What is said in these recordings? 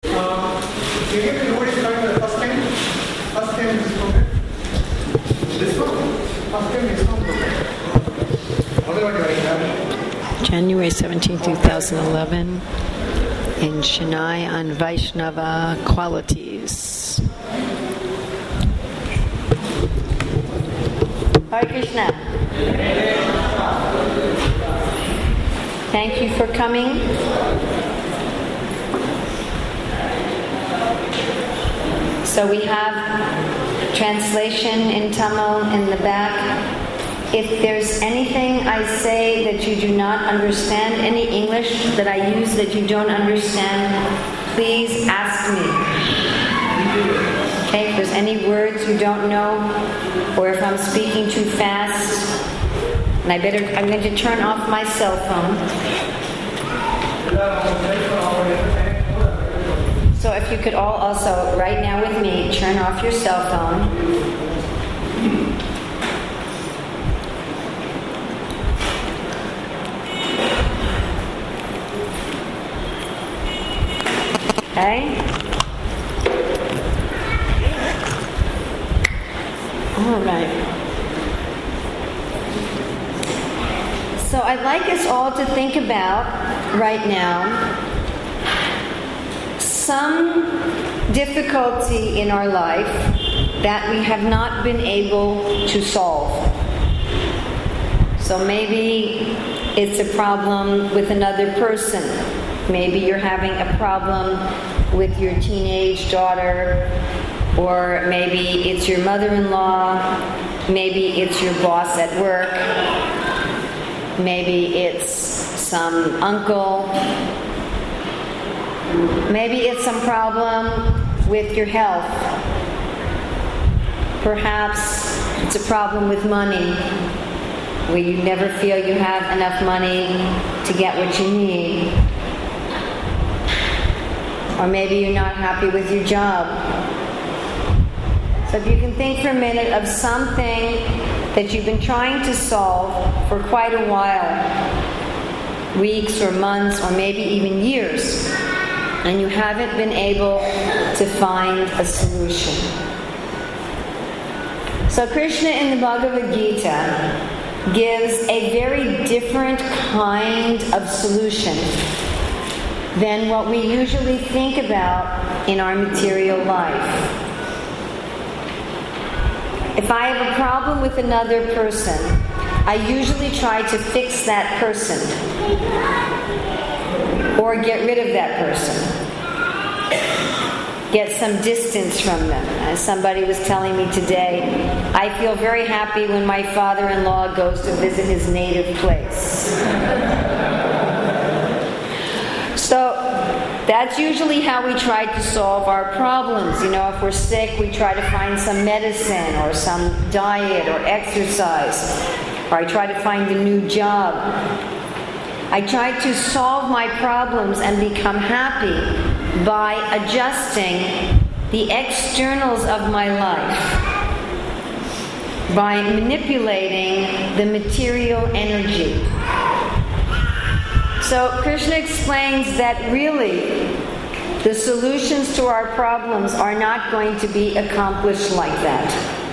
Everybody starting the first time? First time this program? This one? First time this one program? January 17, 2011, in Chennai on Vaishnava qualities. Hare Krishna. Thank you for coming. So we have translation in Tamil in the back. If there's anything I say that you do not understand, any English that I use that you don't understand, please ask me. Okay, if there's any words you don't know, or if I'm speaking too fast, and I'm going to turn off my cell phone. So if you could all also, right now with me, turn off your cell phone. Okay? All right. So I'd like us all to think about, right now, some difficulty in our life that we have not been able to solve. So maybe it's a problem with another person. Maybe you're having a problem with your teenage daughter, or maybe it's your mother-in-law, maybe it's your boss at work, maybe it's some uncle, maybe it's some problem with your health. Perhaps it's a problem with money, where you never feel you have enough money to get what you need. Or maybe you're not happy with your job. So if you can think for a minute of something that you've been trying to solve for quite a while, weeks or months or maybe even years, and you haven't been able to find a solution. So Krishna in the Bhagavad Gita gives a very different kind of solution than what we usually think about in our material life. If I have a problem with another person, I usually try to fix that person or get rid of that person. Get some distance from them. As somebody was telling me today, I feel very happy when my father-in-law goes to visit his native place. So that's usually how we try to solve our problems. You know, if we're sick, we try to find some medicine or some diet or exercise. Or I try to find a new job. I try to solve my problems and become happy by adjusting the externals of my life, by manipulating the material energy. So Krishna explains that really the solutions to our problems are not going to be accomplished like that.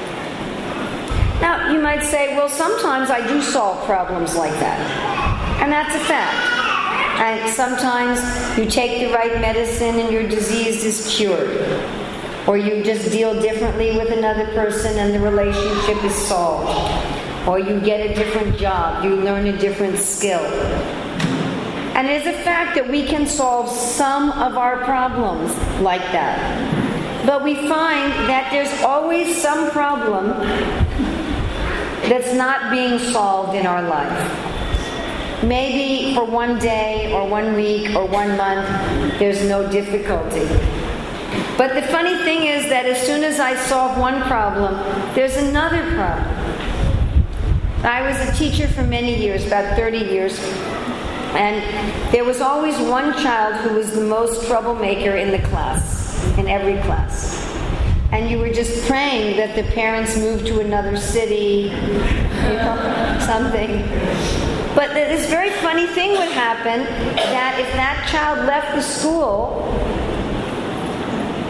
Now, you might say, well, sometimes I do solve problems like that. And that's a fact. And sometimes you take the right medicine and your disease is cured. Or you just deal differently with another person and the relationship is solved. Or you get a different job, you learn a different skill. And it is a fact that we can solve some of our problems like that. But we find that there's always some problem that's not being solved in our life. Maybe for one day or 1 week or 1 month, there's no difficulty. But the funny thing is that as soon as I solve one problem, there's another problem. I was a teacher for many years, about 30 years, and there was always one child who was the most troublemaker in the class, in every class. And you were just praying that the parents moved to another city, something. But this very funny thing would happen, that if that child left the school,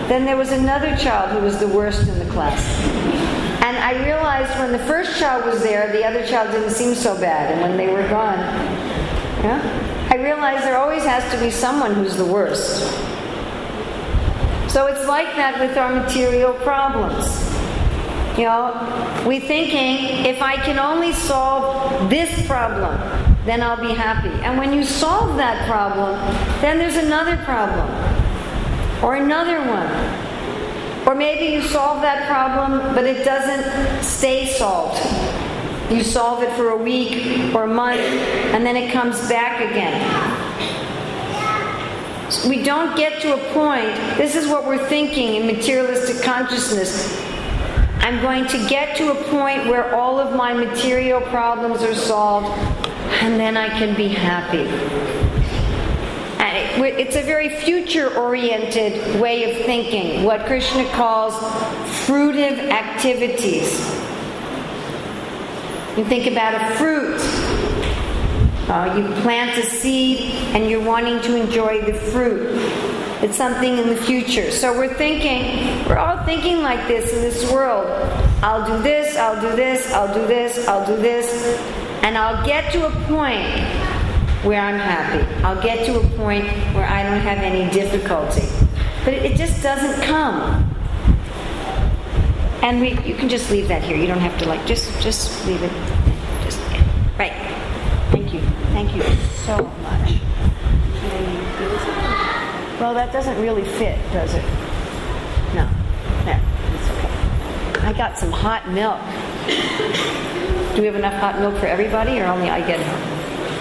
then there was another child who was the worst in the class. And I realized when the first child was there, the other child didn't seem so bad. And when they were gone, I realized there always has to be someone who's the worst. So it's like that with our material problems. We're thinking, if I can only solve this problem, then I'll be happy. And when you solve that problem, then there's another problem. Or another one. Or maybe you solve that problem, but it doesn't stay solved. You solve it for a week or a month, and then it comes back again. So we don't get to a point, this is what we're thinking in materialistic consciousness. I'm going to get to a point where all of my material problems are solved, and then I can be happy. And it's a very future-oriented way of thinking, what Krishna calls fruitive activities. You think about a fruit. You plant a seed and you're wanting to enjoy the fruit. It's something in the future. So we're all thinking like this in this world. I'll do this, I'll do this, I'll do this, I'll do this, and I'll get to a point where I'm happy. I'll get to a point where I don't have any difficulty. But it just doesn't come. And you can just leave that here. You don't have to just leave it. Right. Thank you so much. Well, that doesn't really fit, does it? No, it's okay. I got some hot milk. Do we have enough hot milk for everybody, or only I get it?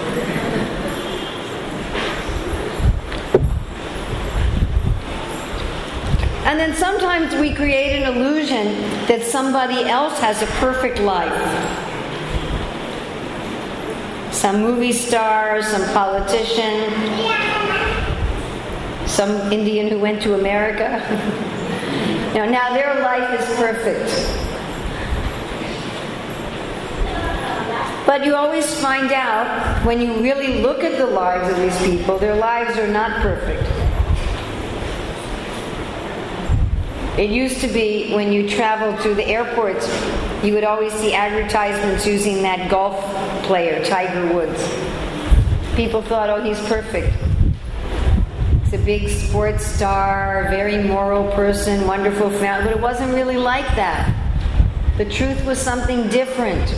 And then sometimes we create an illusion that somebody else has a perfect life. Some movie star, some politician, some Indian who went to America. Now their life is perfect. But you always find out, when you really look at the lives of these people, their lives are not perfect. It used to be when you traveled through the airports, you would always see advertisements using that golf player, Tiger Woods. People thought, oh, he's perfect. He's a big sports star, very moral person, wonderful family. But it wasn't really like that. The truth was something different.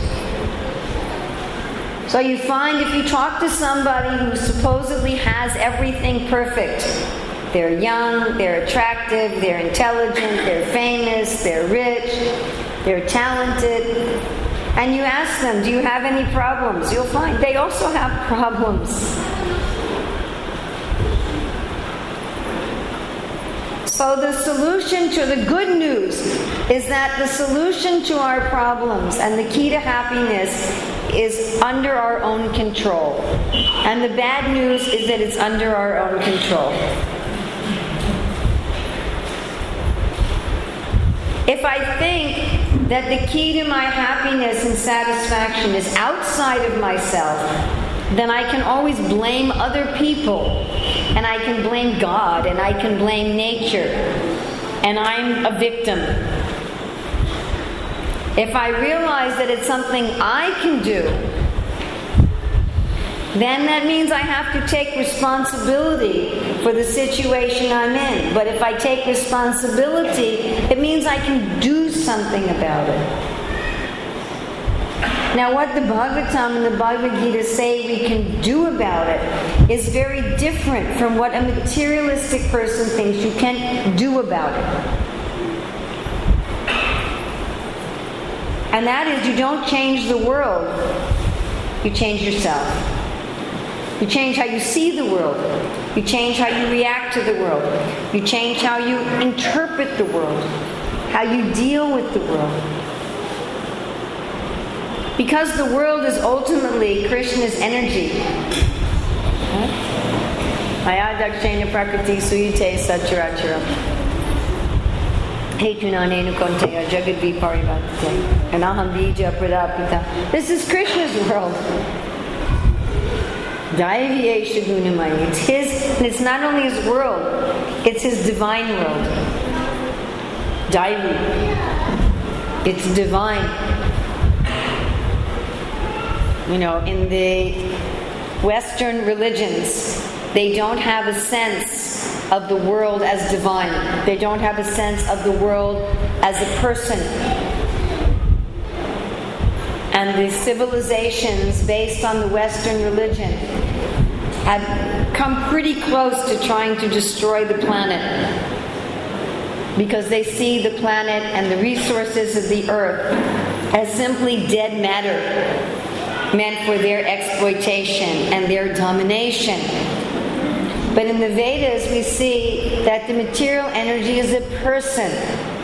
So you find if you talk to somebody who supposedly has everything perfect, they're young, they're attractive, they're intelligent, they're famous, they're rich, they're talented, and you ask them, do you have any problems? You'll find they also have problems. So the solution to the good news is that the solution to our problems and the key to happiness is under our own control. And the bad news is that it's under our own control. If I think that the key to my happiness and satisfaction is outside of myself, then I can always blame other people, and I can blame God, and I can blame nature, and I'm a victim. If I realize that it's something I can do, then that means I have to take responsibility for the situation I'm in. But if I take responsibility, it means I can do something about it. Now, what the Bhagavatam and the Bhagavad Gita say we can do about it is very different from what a materialistic person thinks you can do about it. And that is, you don't change the world, you change yourself. You change how you see the world. You change how you react to the world. You change how you interpret the world, how you deal with the world. Because the world is ultimately Krishna's energy. Maya dakshena prakriti suyate satcharacharam. Hetunanenu konteya jagadvi parivate. Anaham bija pradapita. This is Krishna's world. It's his, and it's not only his world, it's his divine world. Daivi. It's divine. In the Western religions, they don't have a sense of the world as divine. They don't have a sense of the world as a person. And the civilizations based on the Western religion have come pretty close to trying to destroy the planet, because they see the planet and the resources of the earth as simply dead matter, meant for their exploitation and their domination. But in the Vedas, we see that the material energy is a person.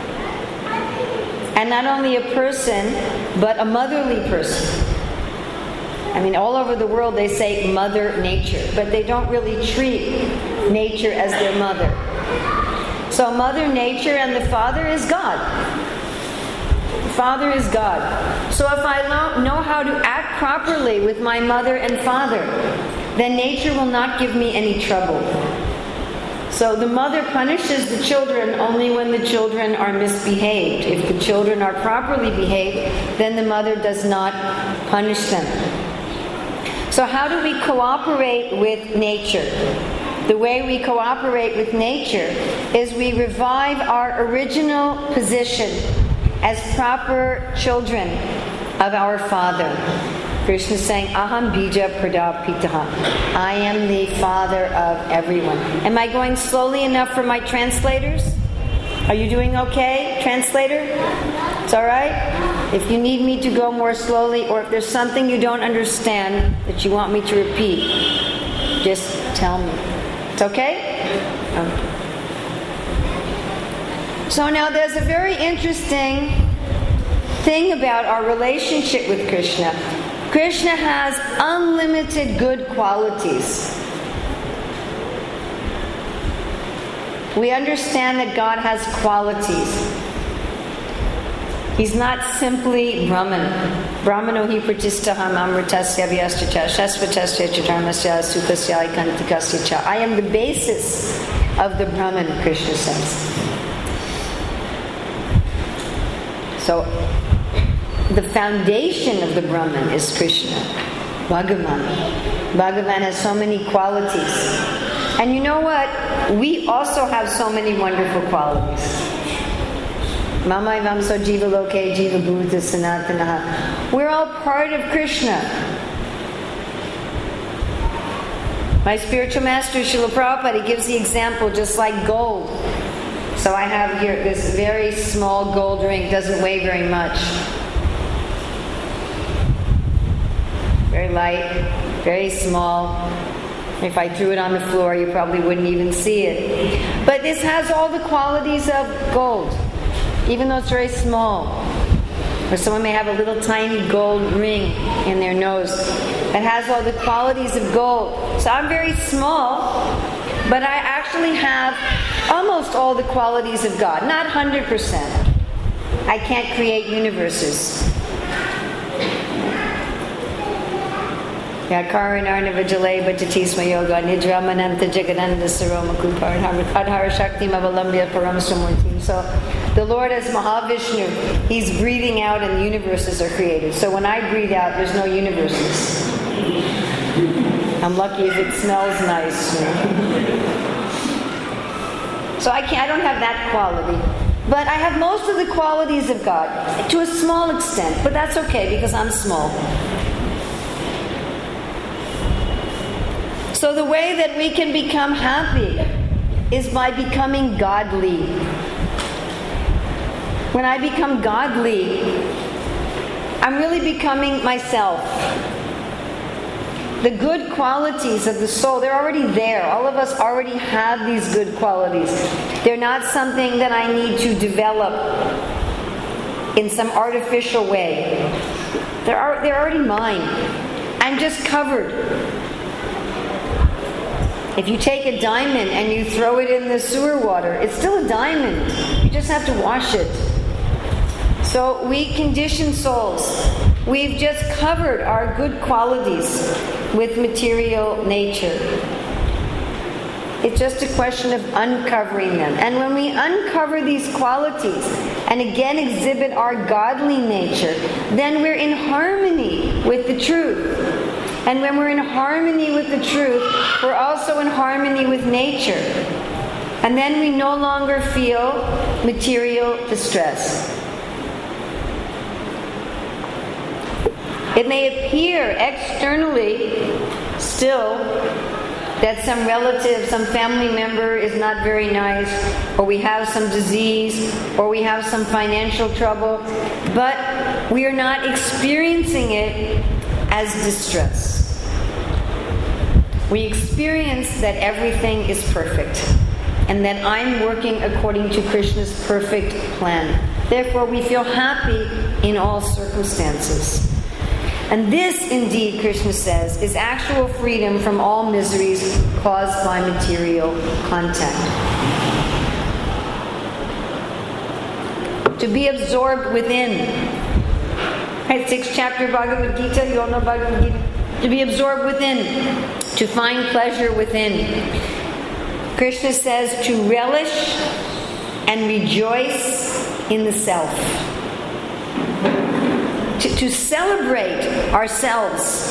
And not only a person, but a motherly person. All over the world they say Mother Nature, but they don't really treat nature as their mother. So Mother Nature and the Father is God. The Father is God. So if I don't know how to act properly with my mother and father, then nature will not give me any trouble. So the mother punishes the children only when the children are misbehaved. If the children are properly behaved, then the mother does not punish them. So how do we cooperate with nature? The way we cooperate with nature is we revive our original position as proper children of our Father. Krishna is saying, Aham bija pradapitaha. I am the father of everyone. Am I going slowly enough for my translators? Are you doing okay, translator? It's all right? If you need me to go more slowly, or if there's something you don't understand that you want me to repeat, just tell me. It's okay? Okay. So now there's a very interesting thing about our relationship with Krishna. Krishna has unlimited good qualities. We understand that God has qualities. He's not simply Brahman. Brahmano hi pratistaham amritasya vyascha shasvatasya chatarmasya sukasya ikantikasya cha. I am the basis of the Brahman, Krishna says. So, the foundation of the Brahman is Krishna, Bhagavan. Bhagavan has so many qualities. And you know what? We also have so many wonderful qualities. Mamai Vamso Jiva Loke Jiva Buddha Sanatanaha. We're all part of Krishna. My spiritual master, Srila Prabhupada, he gives the example just like gold. So I have here this very small gold ring, doesn't weigh very much. Very light, very small. If I threw it on the floor, you probably wouldn't even see it. But this has all the qualities of gold, even though it's very small. Or someone may have a little tiny gold ring in their nose. It has all the qualities of gold. So I'm very small, but I actually have almost all the qualities of God. Not 100%. I can't create universes. Yakarinarnavajale Bhajatisma Yoga Nidramananta Jagananda Saroma Kupar Adhara Shakti Mavalambya Paramsamurti. So the Lord as Mahavishnu, He's breathing out and the universes are created. So when I breathe out, there's no universes. I'm lucky if it smells nice. So I don't have that quality. But I have most of the qualities of God, to a small extent. But that's okay because I'm small. So the way that we can become happy is by becoming godly. When I become godly, I'm really becoming myself. The good qualities of the soul, they're already there. All of us already have these good qualities. They're not something that I need to develop in some artificial way. They're already mine. I'm just covered. If you take a diamond and you throw it in the sewer water, it's still a diamond. You just have to wash it. So we conditioned souls, we've just covered our good qualities with material nature. It's just a question of uncovering them. And when we uncover these qualities and again exhibit our godly nature, then we're in harmony with the truth. And when we're in harmony with the truth, we're also in harmony with nature. And then we no longer feel material distress. It may appear externally still that some relative, some family member is not very nice, or we have some disease, or we have some financial trouble, but we are not experiencing it as distress. We experience that everything is perfect, and that I'm working according to Krishna's perfect plan. Therefore, we feel happy in all circumstances. And this, indeed, Krishna says, is actual freedom from all miseries caused by material contact. To be absorbed within. Right, 6th chapter Bhagavad Gita, you all know Bhagavad Gita? To be absorbed within. To find pleasure within. Krishna says to relish and rejoice in the self. To celebrate ourselves.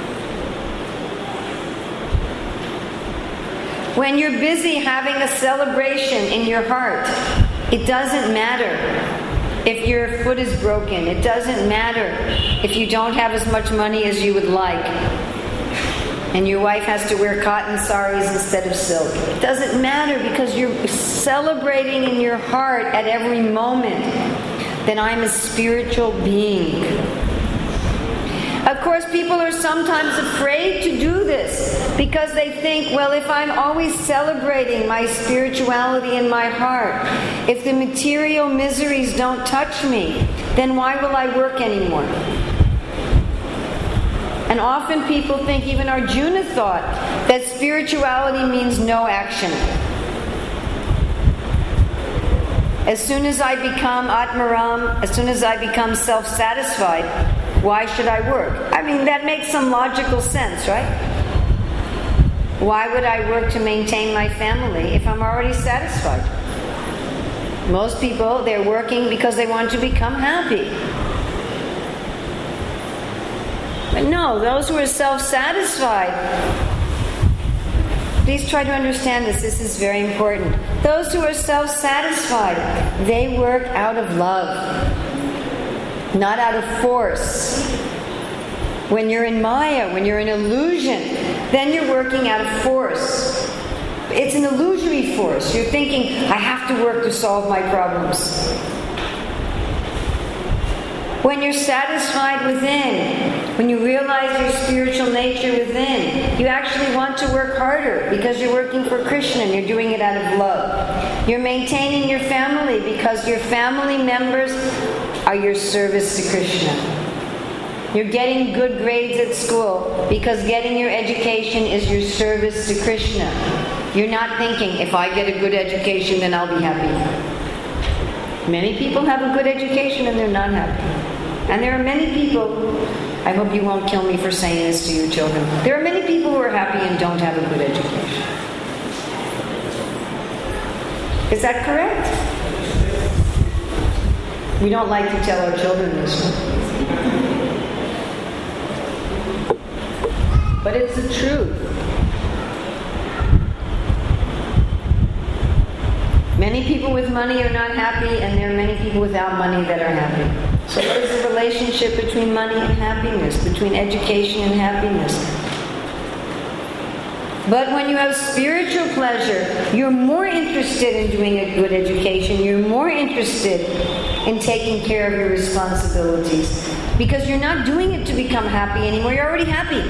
When you're busy having a celebration in your heart, it doesn't matter if your foot is broken. It doesn't matter if you don't have as much money as you would like. And your wife has to wear cotton saris instead of silk. It doesn't matter because you're celebrating in your heart at every moment that I'm a spiritual being. Of course, people are sometimes afraid to do this because they think, well, if I'm always celebrating my spirituality in my heart, if the material miseries don't touch me, then why will I work anymore? And often people think, even Arjuna thought, that spirituality means no action. As soon as I become Atmaram, as soon as I become self-satisfied, why should I work? I mean, that makes some logical sense, right? Why would I work to maintain my family if I'm already satisfied? Most people, they're working because they want to become happy. But no, those who are self-satisfied, please try to understand this. This is very important. Those who are self-satisfied, they work out of love, not out of force. When you're in Maya, when you're in illusion, then you're working out of force. It's an illusory force. You're thinking, I have to work to solve my problems. When you're satisfied within, when you realize your spiritual nature within, you actually want to work harder because you're working for Krishna and you're doing it out of love. You're maintaining your family because your family members are your service to Krishna. You're getting good grades at school because getting your education is your service to Krishna. You're not thinking, if I get a good education, then I'll be happy. Many people have a good education and they're not happy. And there are many people, I hope you won't kill me for saying this to your children, there are many people who are happy and don't have a good education. Is that correct? We don't like to tell our children this, but it's the truth. Many people with money are not happy, and there are many people without money that are happy. So what is the relationship between money and happiness, between education and happiness? But when you have spiritual pleasure, you're more interested in doing a good education. You're more interested in taking care of your responsibilities. Because you're not doing it to become happy anymore. You're already happy.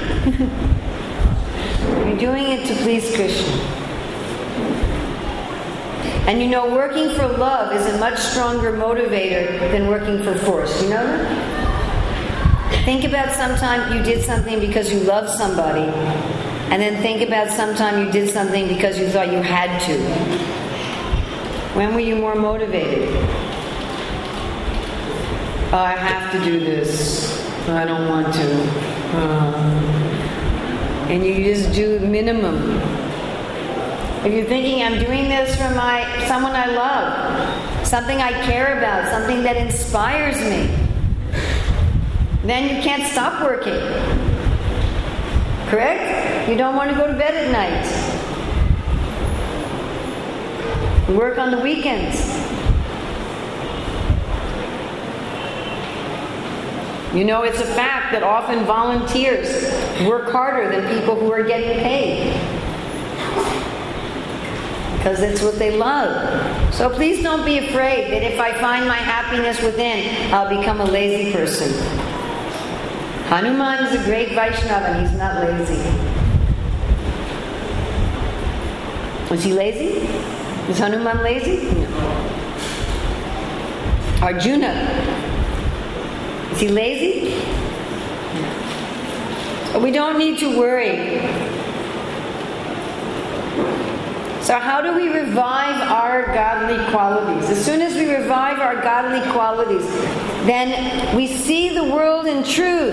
You're doing it to please Krishna. And you know, working for love is a much stronger motivator than working for force. You know that? Think about sometime you did something because you loved somebody, and then think about sometime you did something because you thought you had to. When were you more motivated? Oh, I have to do this. I don't want to. And you just do the minimum. if you're thinking I'm doing this for someone I love, something I care about, something that inspires me, then you can't stop working. Correct? You don't want to go to bed at night. Work on the weekends. You know, it's a fact that often volunteers work harder than people who are getting paid. Because it's what they love. So please don't be afraid that if I find my happiness within, I'll become a lazy person. Hanuman is a great Vaishnava and he's not lazy. Was he lazy? Is Hanuman lazy? No. Arjuna, is he lazy? No. We don't need to worry. So how do we revive our godly qualities? As soon as we revive our godly qualities, then we see the world in truth.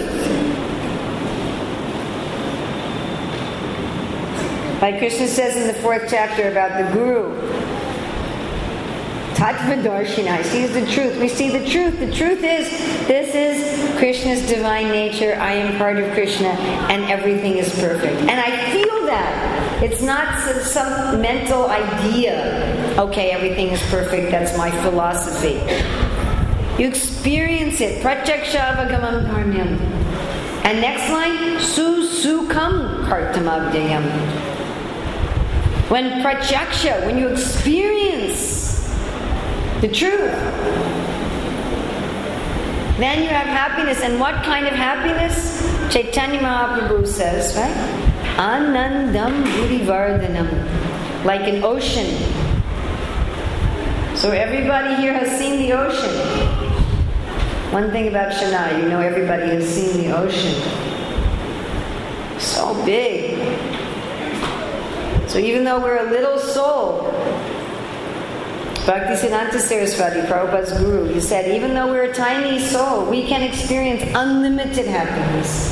Like Krishna says in the 4th chapter about the Guru, Tattvadarshina, he sees the truth. We see the truth. The truth is, this is Krishna's divine nature. I am part of Krishna, and everything is perfect. And I feel that. It's not some mental idea. Okay, everything is perfect. That's my philosophy. You experience it. Pratyaksha-avagamam dharmyam. And next line, su-sukam kartamagdayam. When pratyaksha, when you experience the truth, then you have happiness. And what kind of happiness? Chaitanya Mahaprabhu says, right? Anandam Budivardhanam, like an ocean. So everybody here has seen the ocean. One thing about Shana, you know everybody has seen the ocean. So big. So even though we're a little soul, Bhaktisiddhanta Saraswati, Prabhupada's guru, he said, even though we're a tiny soul, we can experience unlimited happiness.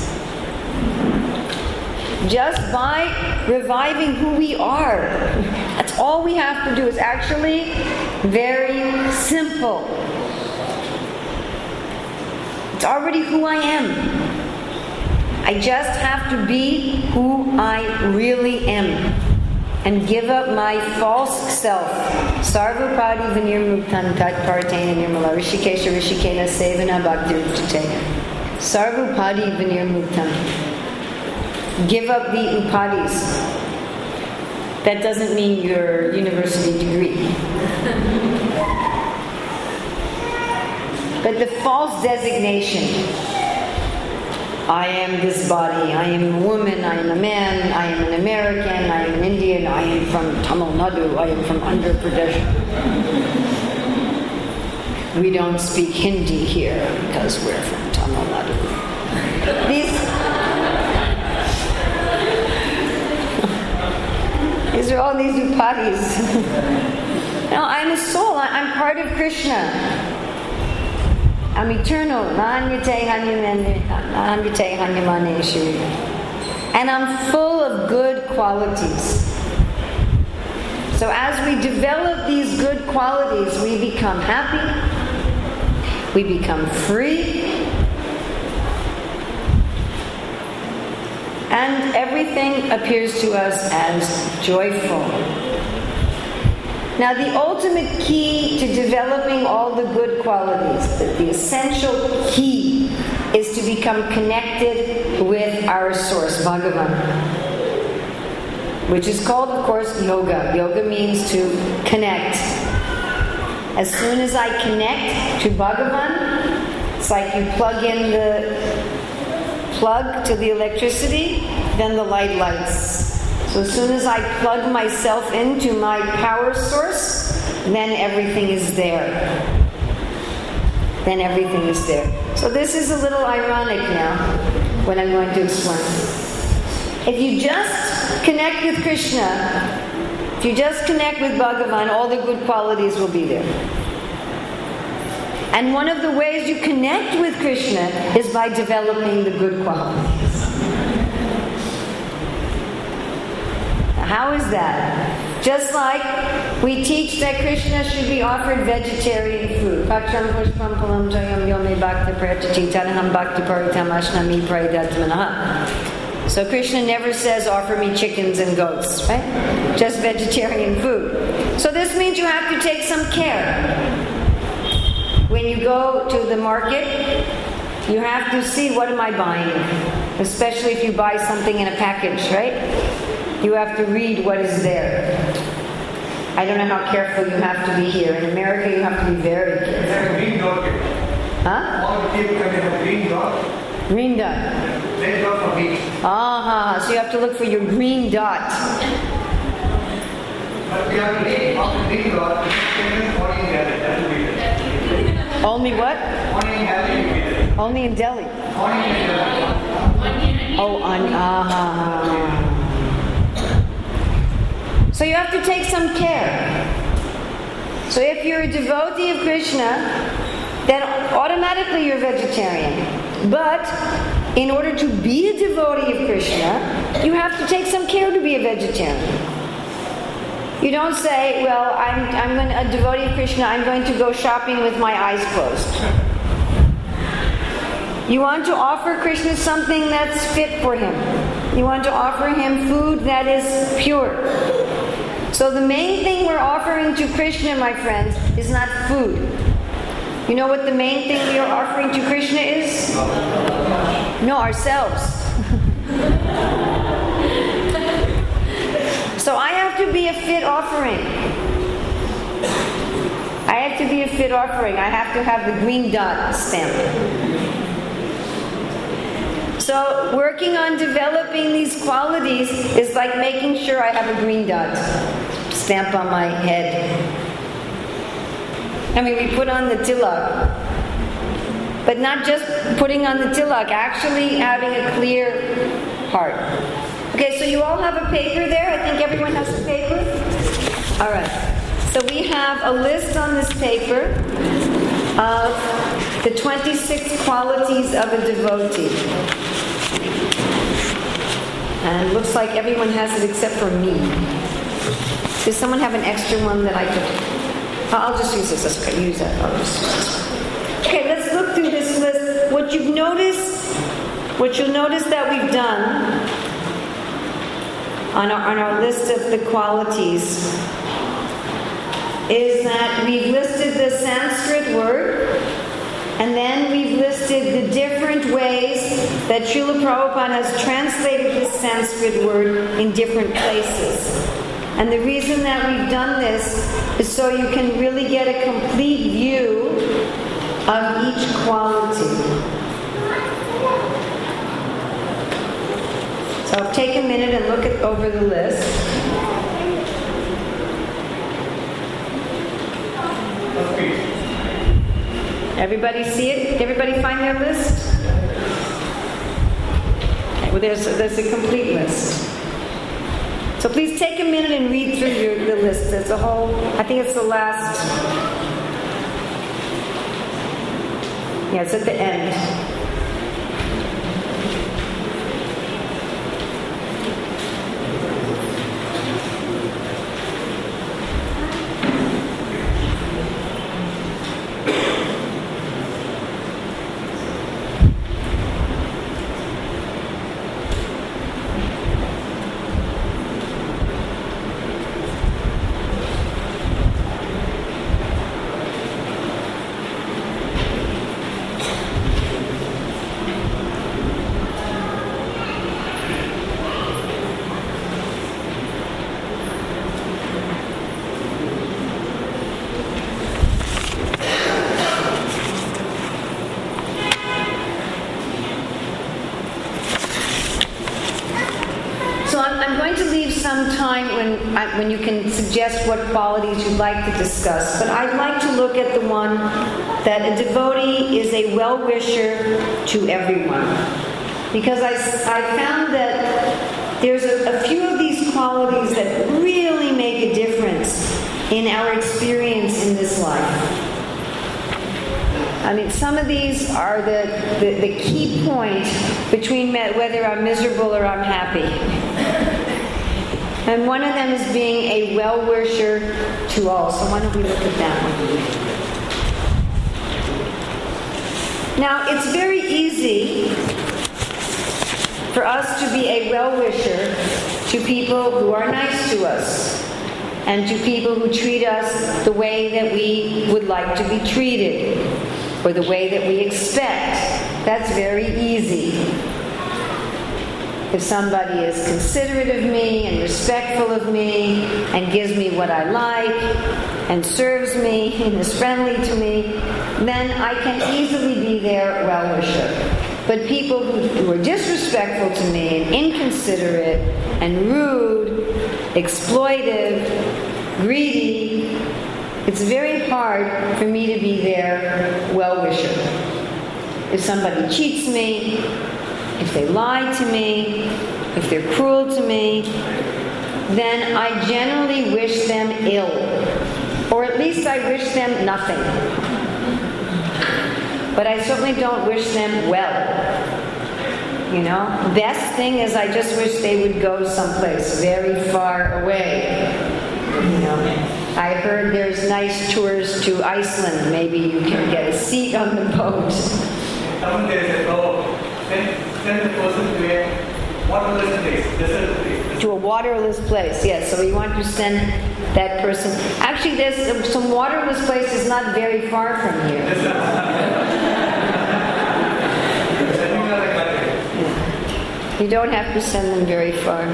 Just by reviving who we are. That's all we have to do. It's actually very simple. It's already who I am. I just have to be who I really am. And give up my false self. Sarvapadi vinirmuktan tat partena nirmala rishikesha rishikena sevana bhakti ruptate. Sarvapadi vinirmuktan. Give up the upadis. That doesn't mean your university degree. But the false designation. I am this body, I am a woman, I am a man, I am an American, I am an Indian, I am from Tamil Nadu, I am from Andhra Pradesh. We don't speak Hindi here because we're from Tamil Nadu. These are all these upadis. No, I'm a soul, I'm part of Krishna. I'm eternal. And I'm full of good qualities. So as we develop these good qualities, we become happy, we become free, and everything appears to us as joyful. Now, the ultimate key to developing all the good qualities, the essential key, is to become connected with our source, Bhagavan, which is called, of course, yoga. Yoga means to connect. As soon as I connect to Bhagavan, it's like you plug in the plug to the electricity, then the light lights. So as soon as I plug myself into my power source, then everything is there. Then everything is there. So this is a little ironic now, what I'm going to explain. If you just connect with Krishna, if you just connect with Bhagavan, all the good qualities will be there. And one of the ways you connect with Krishna is by developing the good qualities. How is that? Just like we teach that Krishna should be offered vegetarian food. Paksham pushpam palam jayam yome bhakti prayatati tanaham bhakti paritam ashnami prayadatmanaha. So Krishna never says, offer me chickens and goats, right? Just vegetarian food. So this means you have to take some care. When you go to the market, you have to see, what am I buying? Especially if you buy something in a package, right? You have to read what is there. I don't know how careful you have to be here. In America, you have to be very careful. It's a green dot. Huh? All the people can have a green dot. Green dot. Red dot for meat. So you have to look for your green dot. But we have to read all the green dot. Only in Delhi. That will be there. Only what? Only in Delhi will be there. Only in Delhi. Only in Delhi. Oh, So you have to take some care. So if you're a devotee of Krishna, then automatically you're vegetarian. But in order to be a devotee of Krishna, you have to take some care to be a vegetarian. You don't say, well, I'm a devotee of Krishna, I'm going to go shopping with my eyes closed. You want to offer Krishna something that's fit for him. You want to offer him food that is pure. So the main thing we're offering to Krishna, my friends, is not food. You know what the main thing we are offering to Krishna is? No, ourselves. So I have to be a fit offering. I have to be a fit offering. I have to have the green dot stamp. So working on developing these qualities is like making sure I have a green dot stamp on my head. I mean, we put on the tilak, but not just putting on the tilak, actually having a clear heart. Okay, so you all have a paper there? I think everyone has a paper? All right. So we have a list on this paper of the 26 qualities of a devotee. And it looks like everyone has it except for me. Does someone have an extra one that I could... I'll just use this. Let's use that. I'll just use this. Okay, let's look through this list. What you'll notice that we've done on our list of the qualities is that we've listed the Sanskrit word, and then we've listed the different ways that Srila Prabhupada has translated this Sanskrit word in different places. And the reason that we've done this is so you can really get a complete view of each quality. So take a minute and look over the list. Everybody see it? Everybody find their list? Okay, well, there's a complete list. So please take a minute and read through the list. There's a whole, I think it's the last, it's at the end. When you can suggest what qualities you'd like to discuss. But I'd like to look at the one that a devotee is a well-wisher to everyone. Because I found that there's a few of these qualities that really make a difference in our experience in this life. I mean, some of these are the key point between whether I'm miserable or I'm happy. And one of them is being a well-wisher to all. So why don't we look at that one? Now, it's very easy for us to be a well-wisher to people who are nice to us and to people who treat us the way that we would like to be treated or the way that we expect. That's very easy. If somebody is considerate of me and respectful of me and gives me what I like and serves me and is friendly to me, then I can easily be their well-wisher. But people who are disrespectful to me and inconsiderate and rude, exploitive, greedy, it's very hard for me to be their well-wisher. If somebody cheats me, if they lie to me, if they're cruel to me, then I generally wish them ill. Or at least I wish them nothing. But I certainly don't wish them well. You know? Best thing is I just wish they would go someplace very far away. You know? I heard there's nice tours to Iceland. Maybe you can get a seat on the boat. Someone there said, oh, send the person to a waterless place, desert place. To a waterless place, yes. So we want to send that person. Actually, there's some waterless places not very far from here. You don't have to send them very far.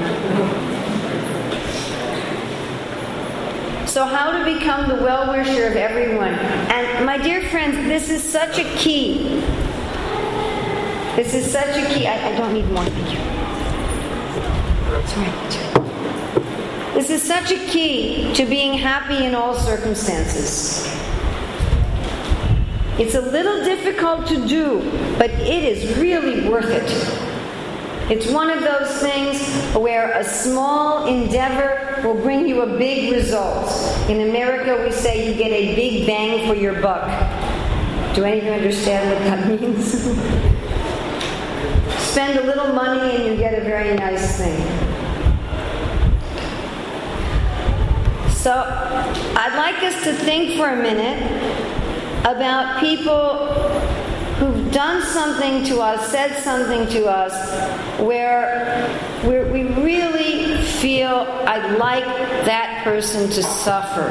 So how to become the well-wisher of everyone. And my dear friends, this is such a key. This is such a key. I don't need more, thank you. Sorry. This is such a key to being happy in all circumstances. It's a little difficult to do, but it is really worth it. It's one of those things where a small endeavor will bring you a big result. In America, we say you get a big bang for your buck. Do any of you understand what that means? Spend a little money and you get a very nice thing. So, I'd like us to think for a minute about people who've done something to us, said something to us, where we really feel I'd like that person to suffer.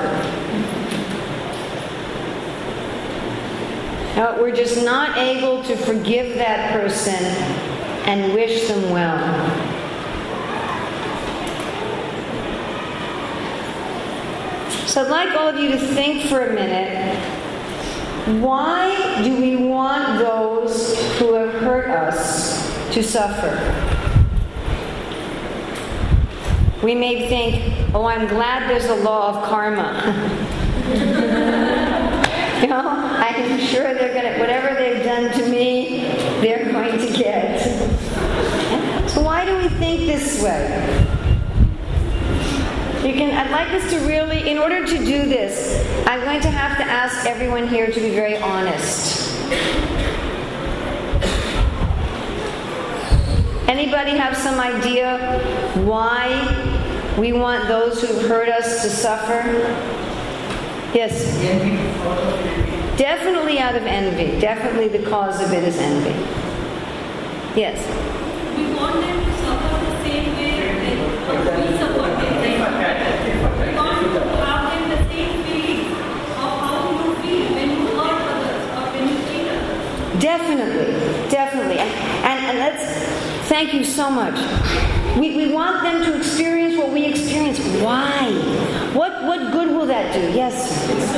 Now, we're just not able to forgive that person and wish them well. So I'd like all of you to think for a minute, why do we want those who have hurt us to suffer? We may think, oh, I'm glad there's a law of karma. You know, I'm sure they're going to, whatever they've done to me, they're going to get. So why do we think this way? I'd like us to really, in order to do this, I'm going to have to ask everyone here to be very honest. Anybody have some idea why we want those who've hurt us to suffer? Yes? Definitely out of envy. Definitely the cause of it is envy. Yes? We want them to suffer the same way that we suffered. We want to have them the same feeling of how you feel when you hurt others or when you treat others. Definitely. And let's, thank you so much. We want them to experience what we experience. Why? What good will that do? Yes?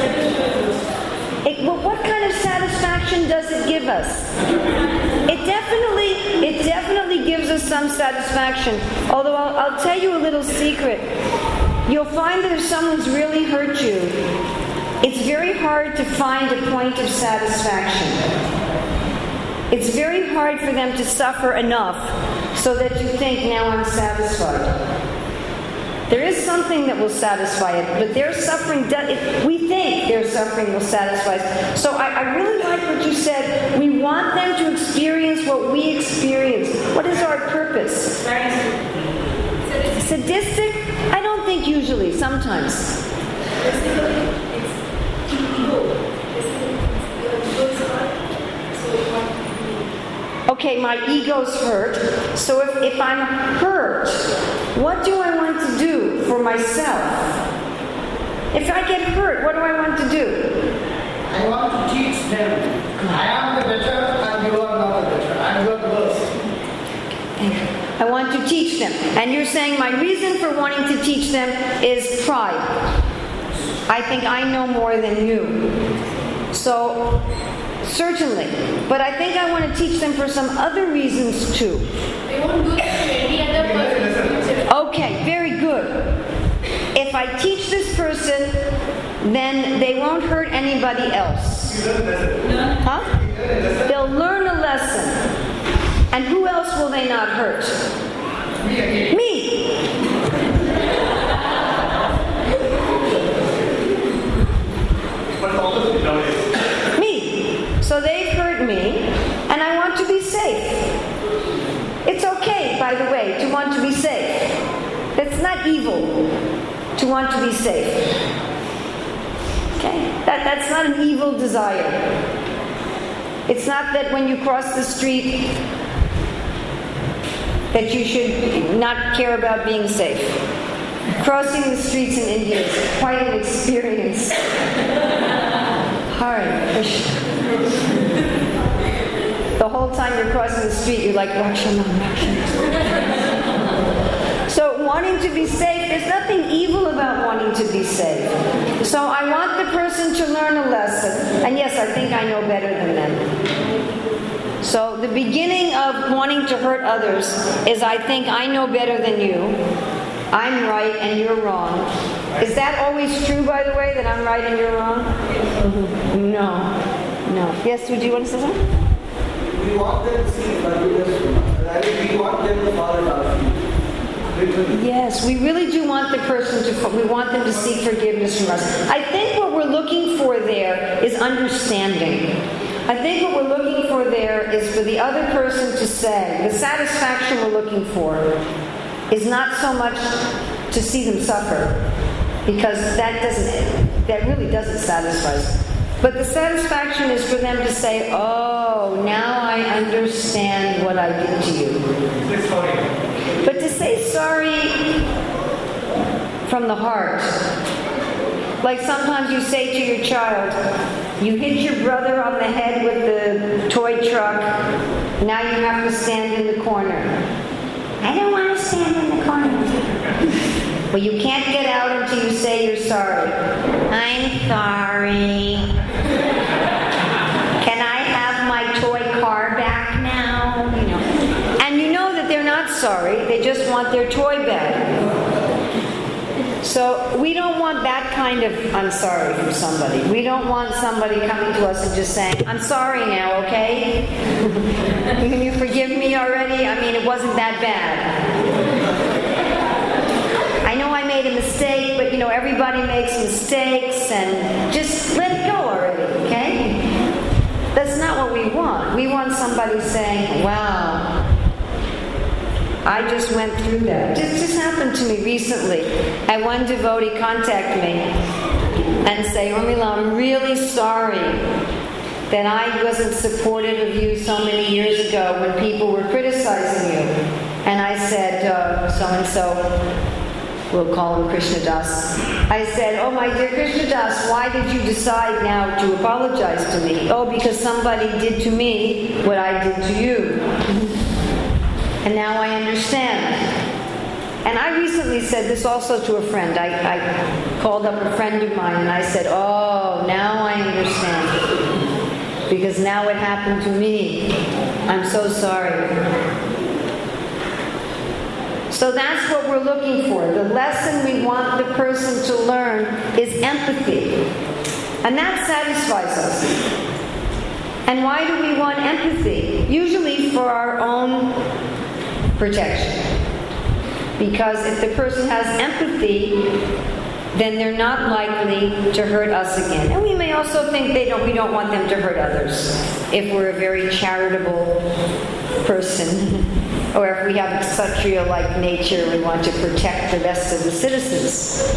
What kind of satisfaction does it give us? It definitely gives us some satisfaction. Although I'll tell you a little secret. You'll find that if someone's really hurt you, it's very hard to find a point of satisfaction. It's very hard for them to suffer enough so that you think, now I'm satisfied. There is something that will satisfy it, but their suffering, we think their suffering will satisfy us. So I really like what you said. We want them to experience what we experience. What is our purpose? Sadistic? I don't think usually, sometimes. Basically, it's ego. Basically, your ego is hurt. So what you do? Okay, my ego's hurt. So if I'm hurt, what do I want to do for myself? If I get hurt, what do I want to do? I want to teach them. I am the better and you are not the better. I am the worst. I want to teach them. And you're saying my reason for wanting to teach them is pride. I think I know more than you. So, certainly. But I think I want to teach them for some other reasons too. They won't do that to any other person. Okay, very good. If I teach this person, then they won't hurt anybody else. Huh? They'll learn a lesson. And who else will they not hurt? Me. Me. So they've hurt me, and I want to be safe. It's okay, by the way, to want to be safe. It's not evil to want to be safe. Okay? That's not an evil desire. It's not that when you cross the street that you should not care about being safe. Crossing the streets in India is quite an experience. Hare Krishna. The whole time you're crossing the street, you're like, Rakshana, Rakshana. So wanting to be safe, there's nothing evil about wanting to be safe. So I want the person to learn a lesson. And yes, I think I know better than them. So the beginning of wanting to hurt others is I think I know better than you. I'm right and you're wrong. Is that always true, by the way, that I'm right and you're wrong? No. Yes, would you want to say something? We want them to see forgiveness. We want them to fall in our feet. Yes, we really do want the person to, we want them to seek forgiveness from us. I think what we're looking for there is understanding. I think what we're looking for there is for the other person to say, the satisfaction we're looking for is not so much to see them suffer, because that really doesn't satisfy us. But the satisfaction is for them to say, oh, now I understand what I did to you. But to say sorry from the heart, like sometimes you say to your child, you hit your brother on the head with the toy truck, now you have to stand in the corner. I don't want to stand in the corner. Well, you can't get out until you say you're sorry. I'm sorry. Can I have my toy car back now? And you know that they're not sorry. They just want their toy back. So we don't want that kind of I'm sorry from somebody. We don't want somebody coming to us and just saying, I'm sorry now, okay? Can you forgive me already? I mean, it wasn't that bad. I know I made a mistake, but everybody makes mistakes, and just let it go already, okay? That's not what we want. We want somebody saying, wow, I just went through that. This happened to me recently. I had one devotee contact me and say, Urmila, I'm really sorry that I wasn't supportive of you so many years ago when people were criticizing you. And I said, so-and-so, we'll call him Krishnadas. I said, oh my dear Krishnadas, why did you decide now to apologize to me? Oh, because somebody did to me what I did to you. And now I understand. And I recently said this also to a friend. I called up a friend of mine and I said, oh, now I understand. Because now it happened to me. I'm so sorry. So that's what we're looking for. The lesson we want the person to learn is empathy. And that satisfies us. And why do we want empathy? Usually for our own protection. Because if the person has empathy, then they're not likely to hurt us again. And we may also think we don't want them to hurt others if we're a very charitable person. Or if we have a Kshatriya-like nature, we want to protect the rest of the citizens.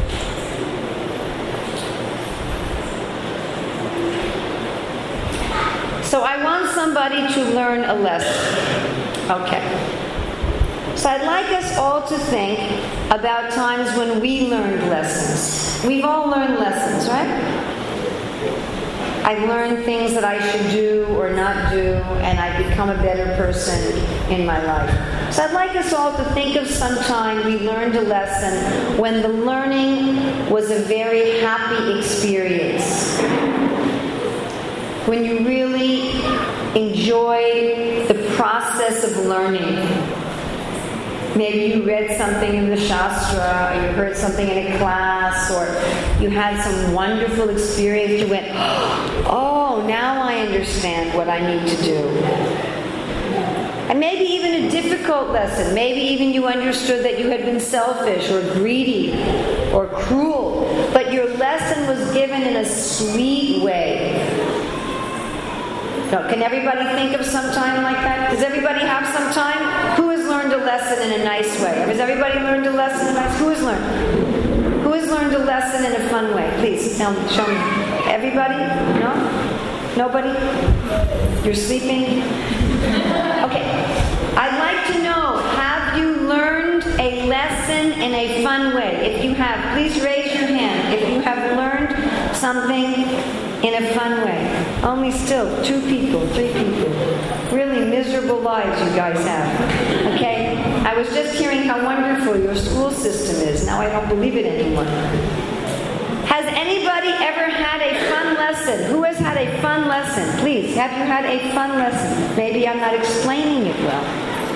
So I want somebody to learn a lesson. Okay. So I'd like us all to think about times when we learned lessons. We've all learned lessons, right? I've learned things that I should do or not do, and I've become a better person in my life. So I'd like us all to think of some time we learned a lesson when the learning was a very happy experience. When you really enjoyed the process of learning. Maybe you read something in the Shastra, or you heard something in a class, or you had some wonderful experience. You went, oh, now I understand what I need to do. And maybe even a difficult lesson. Maybe even you understood that you had been selfish or greedy or cruel, but your lesson was given in a sweet way. No, can everybody think of some time like that? Does everybody have some time? Who has learned a lesson in a nice way? Has everybody learned a lesson in a nice way? Who has learned? Who has learned a lesson in a fun way? Please, tell me, show me. Everybody? No? Nobody? You're sleeping? Okay. I'd like to know, have you learned a lesson in a fun way? If you have, please raise your hand. If you have learned something in a fun way. Only still 2 people, 3 people. Really miserable lives you guys have. Okay? I was just hearing how wonderful your school system is. Now I don't believe it anymore. Has anybody ever had a fun lesson? Who has had a fun lesson? Please, have you had a fun lesson? Maybe I'm not explaining it well.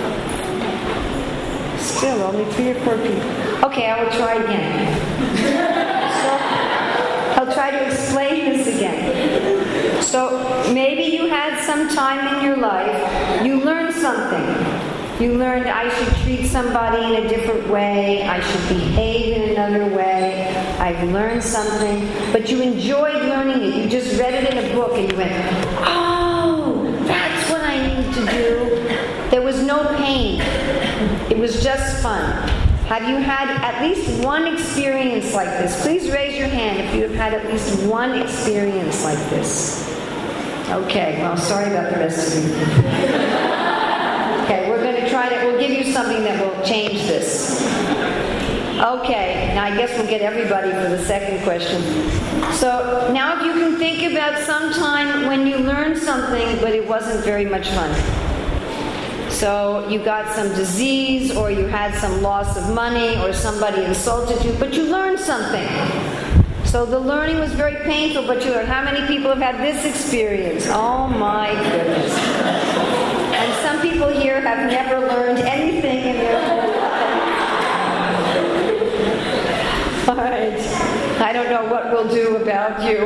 Still, only 3 or 4 people. Okay, I will try again. I'll try to explain this again. So maybe you had some time in your life, you learned something. You learned I should treat somebody in a different way, I should behave in another way. I've learned something, but you enjoyed learning it. You just read it in a book and you went, oh, that's what I need to do. There was no pain. It was just fun. Have you had at least one experience like this? Please raise your hand if you have had at least one experience like this. Okay, well, sorry about the rest of you. Okay, we're going to try to, we'll give you something that will change this. Okay, now I guess we'll get everybody for the second question. So now if you can think about some time when you learned something, but it wasn't very much fun. So you got some disease, or you had some loss of money, or somebody insulted you, but you learned something. So the learning was very painful, but you learned. How many people have had this experience? Oh my goodness. And some people here have never learned anything in their whole life. All right. I don't know what we'll do about you.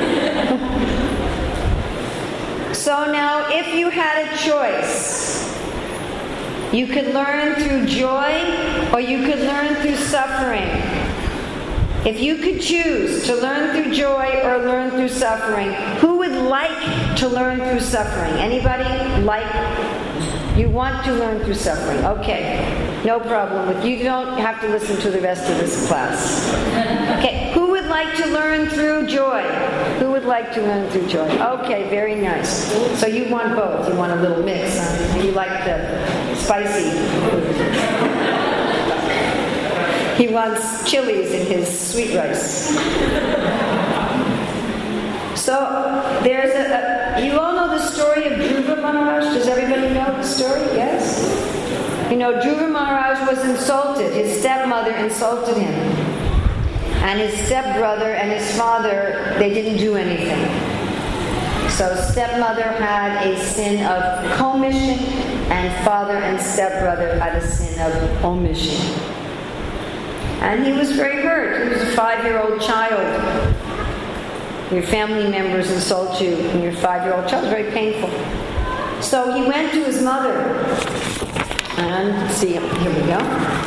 So now, if you had a choice, you could learn through joy, or you could learn through suffering. If you could choose to learn through joy or learn through suffering, who would like to learn through suffering? Anybody like? You want to learn through suffering. Okay, no problem. You don't have to listen to the rest of this class. Okay, who would like to learn through joy? Who would like to learn through joy? Okay, very nice. So you want both. You want a little mix. Huh? You like the spicy food. He wants chilies in his sweet rice. So there's you all know the story of Dhruva Maharaj? Does everybody know the story? Yes? You know, Dhruva Maharaj was insulted. His stepmother insulted him. And his stepbrother and his father, they didn't do anything. So stepmother had a sin of commission, and father and stepbrother had a sin of omission. And he was very hurt. He was a 5-year-old child. Your family members insult you and your 5-year-old child. It's very painful. So he went to his mother. And see, here we go.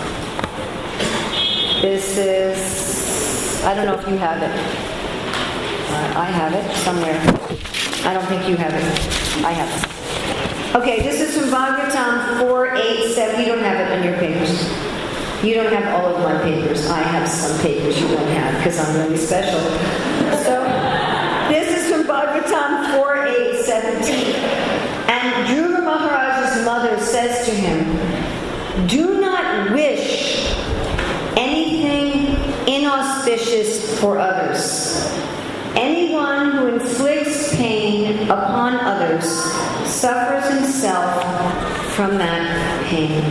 This is, I don't know if you have it. I have it somewhere. I don't think you have it. I have it. Okay, this is from Bhagavatam 4:8-7. You don't have it on your papers. You don't have all of my papers. I have some papers you don't have because I'm really special. So, this is from Bhagavatam 4:8-17. And Dhruva Maharaj's mother says to him, "Do not wish anything inauspicious for others. Anyone who inflicts pain upon others suffers himself from that pain."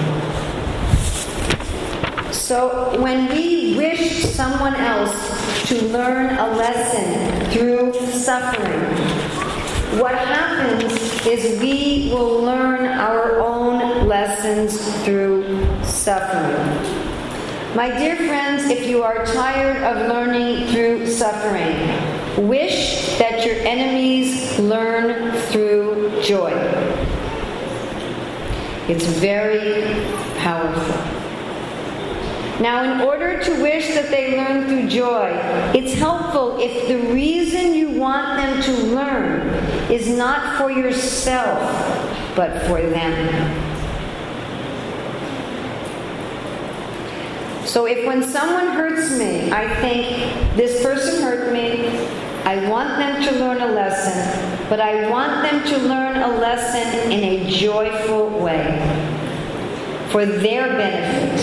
So when we wish someone else to learn a lesson through suffering, what happens is we will learn our own lessons through suffering. My dear friends, if you are tired of learning through suffering, wish that your enemies learn through joy. It's very powerful. Now, in order to wish that they learn through joy, it's helpful if the reason you want them to learn is not for yourself, but for them. So if when someone hurts me, I think, this person hurt me, I want them to learn a lesson, but I want them to learn a lesson in a joyful way, for their benefit.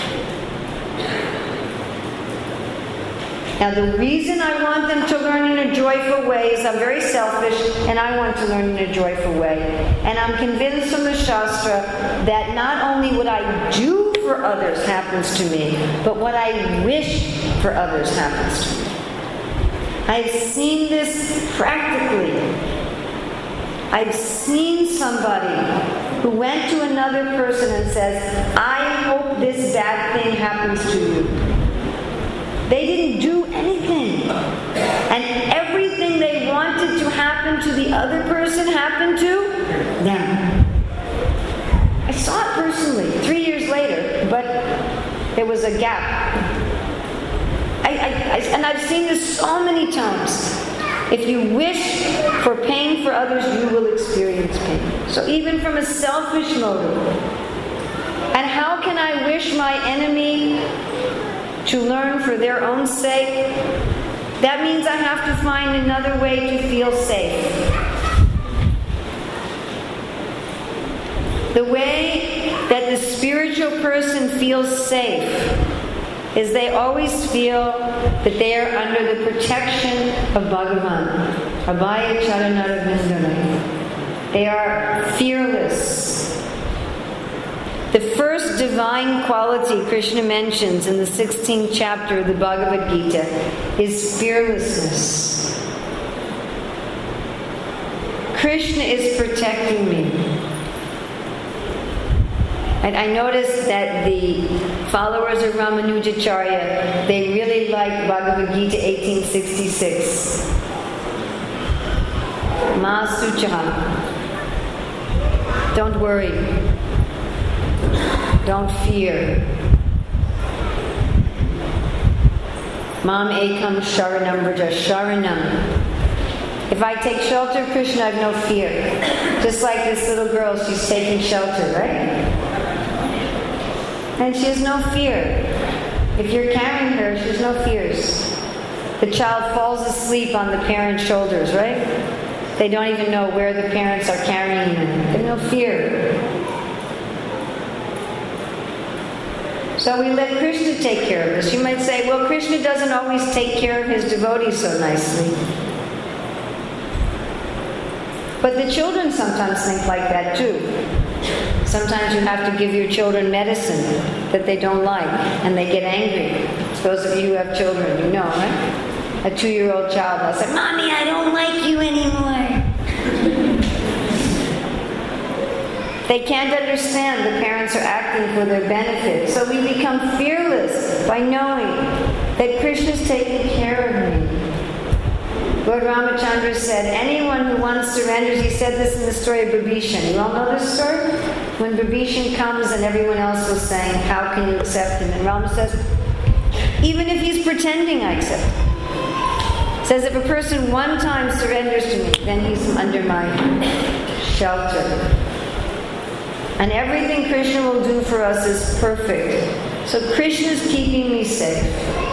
Now the reason I want them to learn in a joyful way is I'm very selfish and I want to learn in a joyful way. And I'm convinced from the Shastra that not only what I do for others happens to me, but what I wish for others happens to me. I've seen this practically. I've seen somebody who went to another person and says, "I hope this bad thing happens to you." They didn't do anything. And everything they wanted to happen to the other person happened to them. I saw it personally 3 years later, but there was a gap. And I've seen this so many times. If you wish for pain for others, you will experience pain. So even from a selfish motive. And how can I wish my enemy to learn for their own sake? That means I have to find another way to feel safe. The way that the spiritual person feels safe is they always feel that they are under the protection of Bhagavan. Abhaya Charanarvindana. They are fearless. The first divine quality Krishna mentions in the 16th chapter of the Bhagavad Gita is fearlessness. Krishna is protecting me. And I noticed that the followers of Ramanujacharya, they really like Bhagavad Gita 1866. Ma Suchaha. Don't worry. Don't fear. Mam ekam sharanam vraja sharanam. If I take shelter of Krishna, I have no fear. Just like this little girl, she's taking shelter, right? And she has no fear. If you're carrying her, she has no fears. The child falls asleep on the parent's shoulders, right? They don't even know where the parents are carrying them. They have no fear. So we let Krishna take care of us. You might say, well, Krishna doesn't always take care of his devotees so nicely. But the children sometimes think like that too. Sometimes you have to give your children medicine that they don't like, and they get angry. Those of you who have children, you know, right? A 2-year-old child will say, "Mommy, I don't like you anymore." They can't understand the parents are acting for their benefit. So we become fearless by knowing that Krishna's taking care of me. Lord Ramachandra said, anyone who once surrenders, he said this in the story of Vibhishan. You all know this story? When Vibhishan comes and everyone else was saying, how can you accept him? And Rama says, even if he's pretending, I accept him. Says if a person one time surrenders to me, then he's under my shelter. And everything Krishna will do for us is perfect. So Krishna's keeping me safe.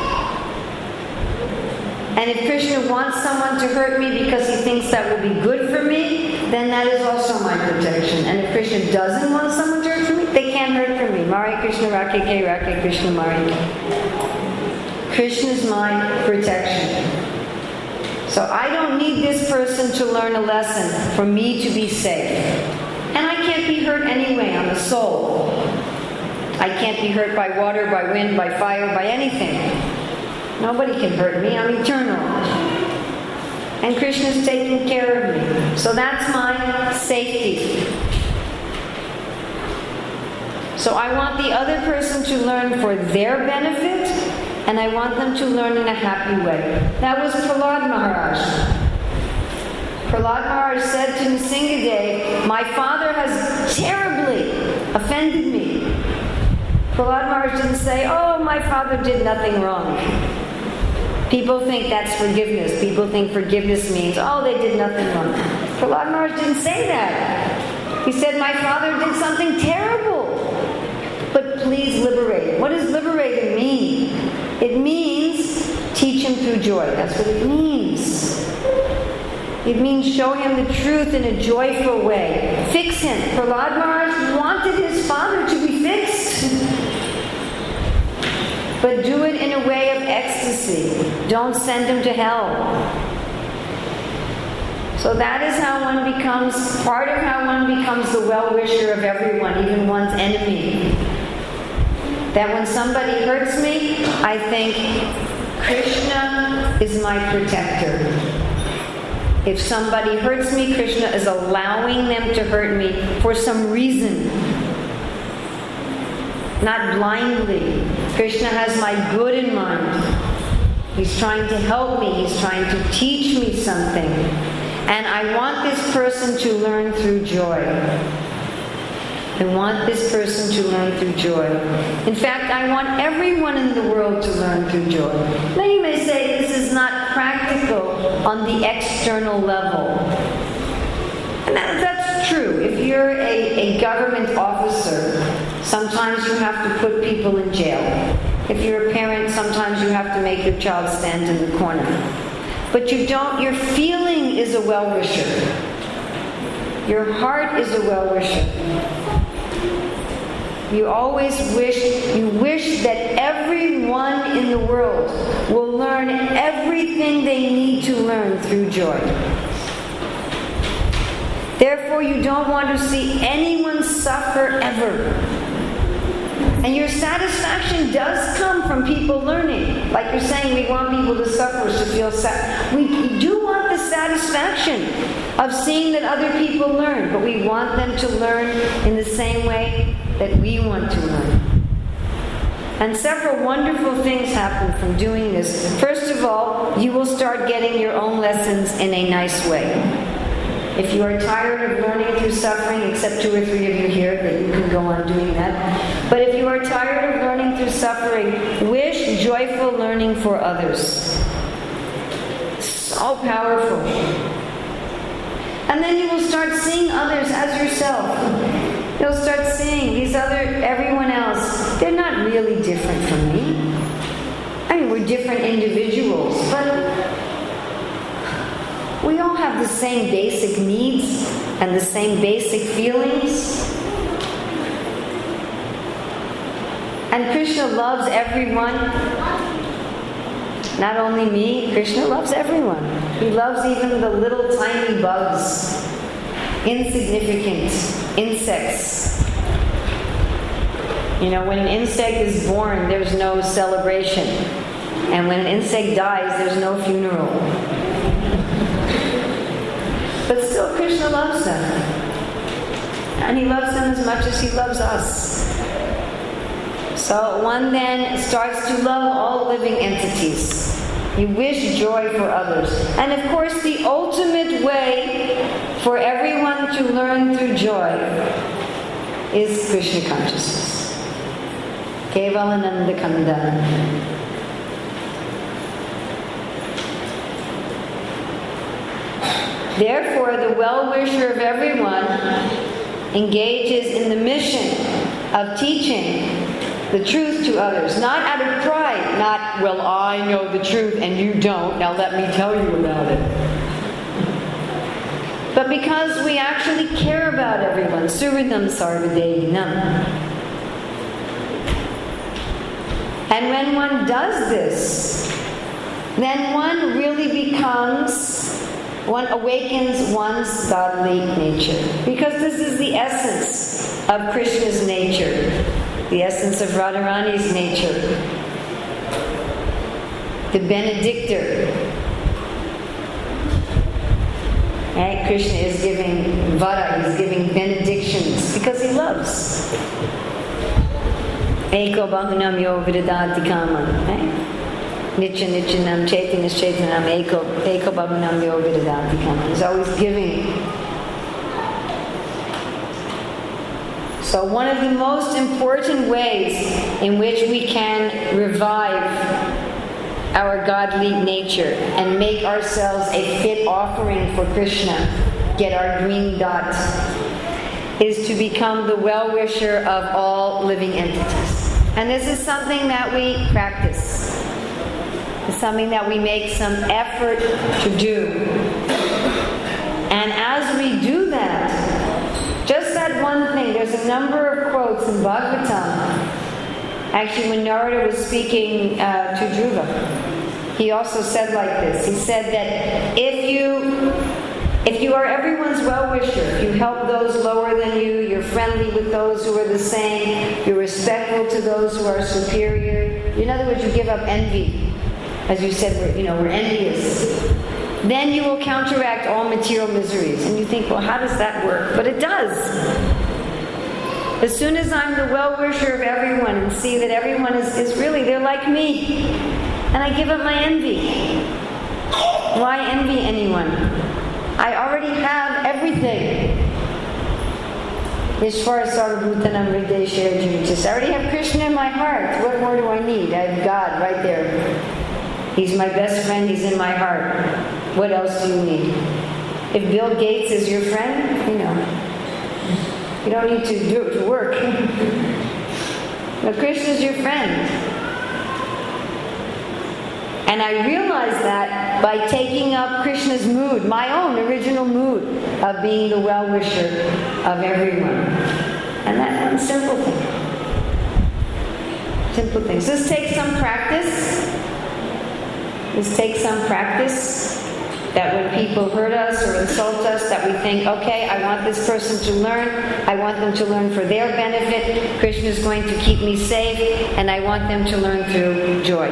And if Krishna wants someone to hurt me because he thinks that will be good for me, then that is also my protection. And if Krishna doesn't want someone to hurt me, they can't hurt for me. Mari Krishna Rakhe Ke Rakhe Krishna Mari. Krishna is my protection. So I don't need this person to learn a lesson for me to be safe. And I can't be hurt anyway. I'm a soul. I can't be hurt by water, by wind, by fire, by anything. Nobody can hurt me. I'm eternal. And Krishna's taking care of me. So that's my safety. So I want the other person to learn for their benefit, and I want them to learn in a happy way. That was Prahlad Maharaj. Prahlad Maharaj said to Nrsingadev, my father has terribly offended me. Prahlad Maharaj didn't say, oh, my father did nothing wrong. People think that's forgiveness. People think forgiveness means, oh, they did nothing wrong. Prahlad Maharaj didn't say that. He said, my father did something terrible. But please liberate. What does liberating mean? It means teach him through joy. That's what it means. It means show him the truth in a joyful way. Fix him. Prahlad Maharaj wanted his father to be fixed. But do it in a way of ecstasy. Don't send him to hell. So that is how one becomes, part of how one becomes the well-wisher of everyone, even one's enemy. That when somebody hurts me, I think, Krishna is my protector. If somebody hurts me, Krishna is allowing them to hurt me for some reason. Not blindly. Krishna has my good in mind. He's trying to help me. He's trying to teach me something. And I want this person to learn through joy. I want this person to learn through joy. In fact, I want everyone in the world to learn through joy. Now you may say this is not practical on the external level. And that's true. If you're a government officer, sometimes you have to put people in jail. If you're a parent, sometimes you have to make your child stand in the corner. But your feeling is a well-wisher. Your heart is a well-wisher. You always wish that everyone in the world will learn everything they need to learn through joy. Therefore, you don't want to see anyone suffer ever. And your satisfaction does come from people learning. Like you're saying, we want people to suffer, to feel sad. We do want the satisfaction of seeing that other people learn, but we want them to learn in the same way that we want to learn. And several wonderful things happen from doing this. First of all, you will start getting your own lessons in a nice way. If you are tired of learning through suffering, except 2 or 3 of you here, that you can go on doing that. But if you are tired of learning through suffering, wish joyful learning for others. So powerful. And then you will start seeing others as yourself. You'll start seeing everyone else, they're not really different from me. I mean, we're different individuals, but we all have the same basic needs and the same basic feelings. And Krishna loves everyone. Not only me, Krishna loves everyone. He loves even the little tiny bugs, insignificant insects. You know, when an insect is born, there's no celebration. And when an insect dies, there's no funeral. But still, Krishna loves them. And he loves them as much as he loves us. So one then starts to love all living entities. You wish joy for others. And of course, the ultimate way for everyone to learn through joy is Krishna consciousness. Kevalananda Kanda. Therefore, the well-wisher of everyone engages in the mission of teaching the truth to others, not out of pride, not, well, I know the truth and you don't, now let me tell you about it. But because we actually care about everyone, Suridam Sarvadehinam. And when one does this, then one awakens one's godly nature. Because this is the essence of Krishna's nature, the essence of Radharani's nature. The benedictor. Right? Krishna is giving vara, he's giving benedictions because he loves. Eko bahunam yo viradati kaman. Nitya nityanam chaitanya chaitanam eko bahunam yo viradati kaman. He's always giving. So one of the most important ways in which we can revive our godly nature and make ourselves a fit offering for Krishna, get our green dot, is to become the well-wisher of all living entities. And this is something that we practice. It's something that we make some effort to do. And as we do that, just that one thing, there's a number of quotes in Bhagavatam. Actually, when Narada was speaking to Dhruva, he also said like this. He said that if you are everyone's well-wisher, if you help those lower than you, you're friendly with those who are the same, you're respectful to those who are superior. In other words, you give up envy. As you said, we're envious. Then you will counteract all material miseries. And you think, well, how does that work? But it does. As soon as I'm the well-wisher of everyone and see that everyone is really, they're like me, and I give up my envy. Why envy anyone? I already have everything. I already have Krishna in my heart. What more do I need? I have God right there. He's my best friend. He's in my heart. What else do you need? If Bill Gates is your friend, you don't need to do it to work. But Krishna's your friend. And I realized that by taking up Krishna's mood, my own original mood of being the well-wisher of everyone. And that's one simple thing. Simple things. This takes some practice. That when people hurt us or insult us, that we think, okay, I want this person to learn. I want them to learn for their benefit. Krishna is going to keep me safe, and I want them to learn through joy.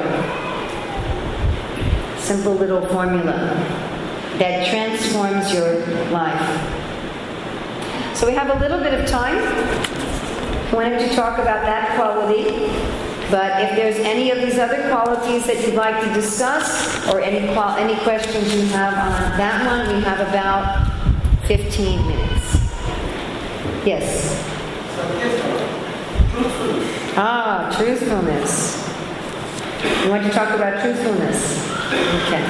Simple little formula that transforms your life. So we have a little bit of time. I wanted to talk about that quality. But if there's any of these other qualities that you'd like to discuss, or any questions you have on that one, we have about 15 minutes. Yes? Truthfulness. You want to talk about truthfulness? Okay.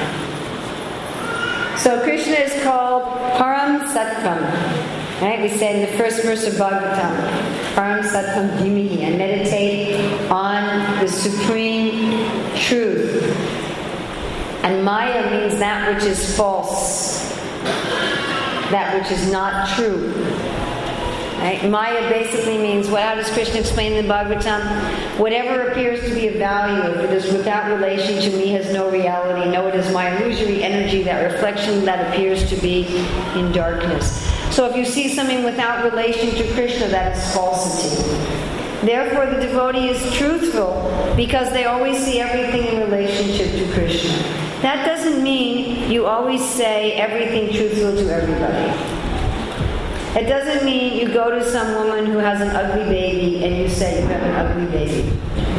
So Krishna is called Param Sattvam. Right? We say in the first verse of Bhagavatam, Param Sattvam Dhimihi, and meditate on the supreme truth. And Maya means that which is false, that which is not true. Right? Maya basically means, how does Krishna explain in the Bhagavatam? Whatever appears to be of value, if it is without relation to me, has no reality. No, it is my illusory energy, that reflection that appears to be in darkness. So if you see something without relation to Krishna, that is falsity. Therefore, the devotee is truthful because they always see everything in relationship to Krishna. That doesn't mean you always say everything truthful to everybody. It doesn't mean you go to some woman who has an ugly baby and you say you have an ugly baby.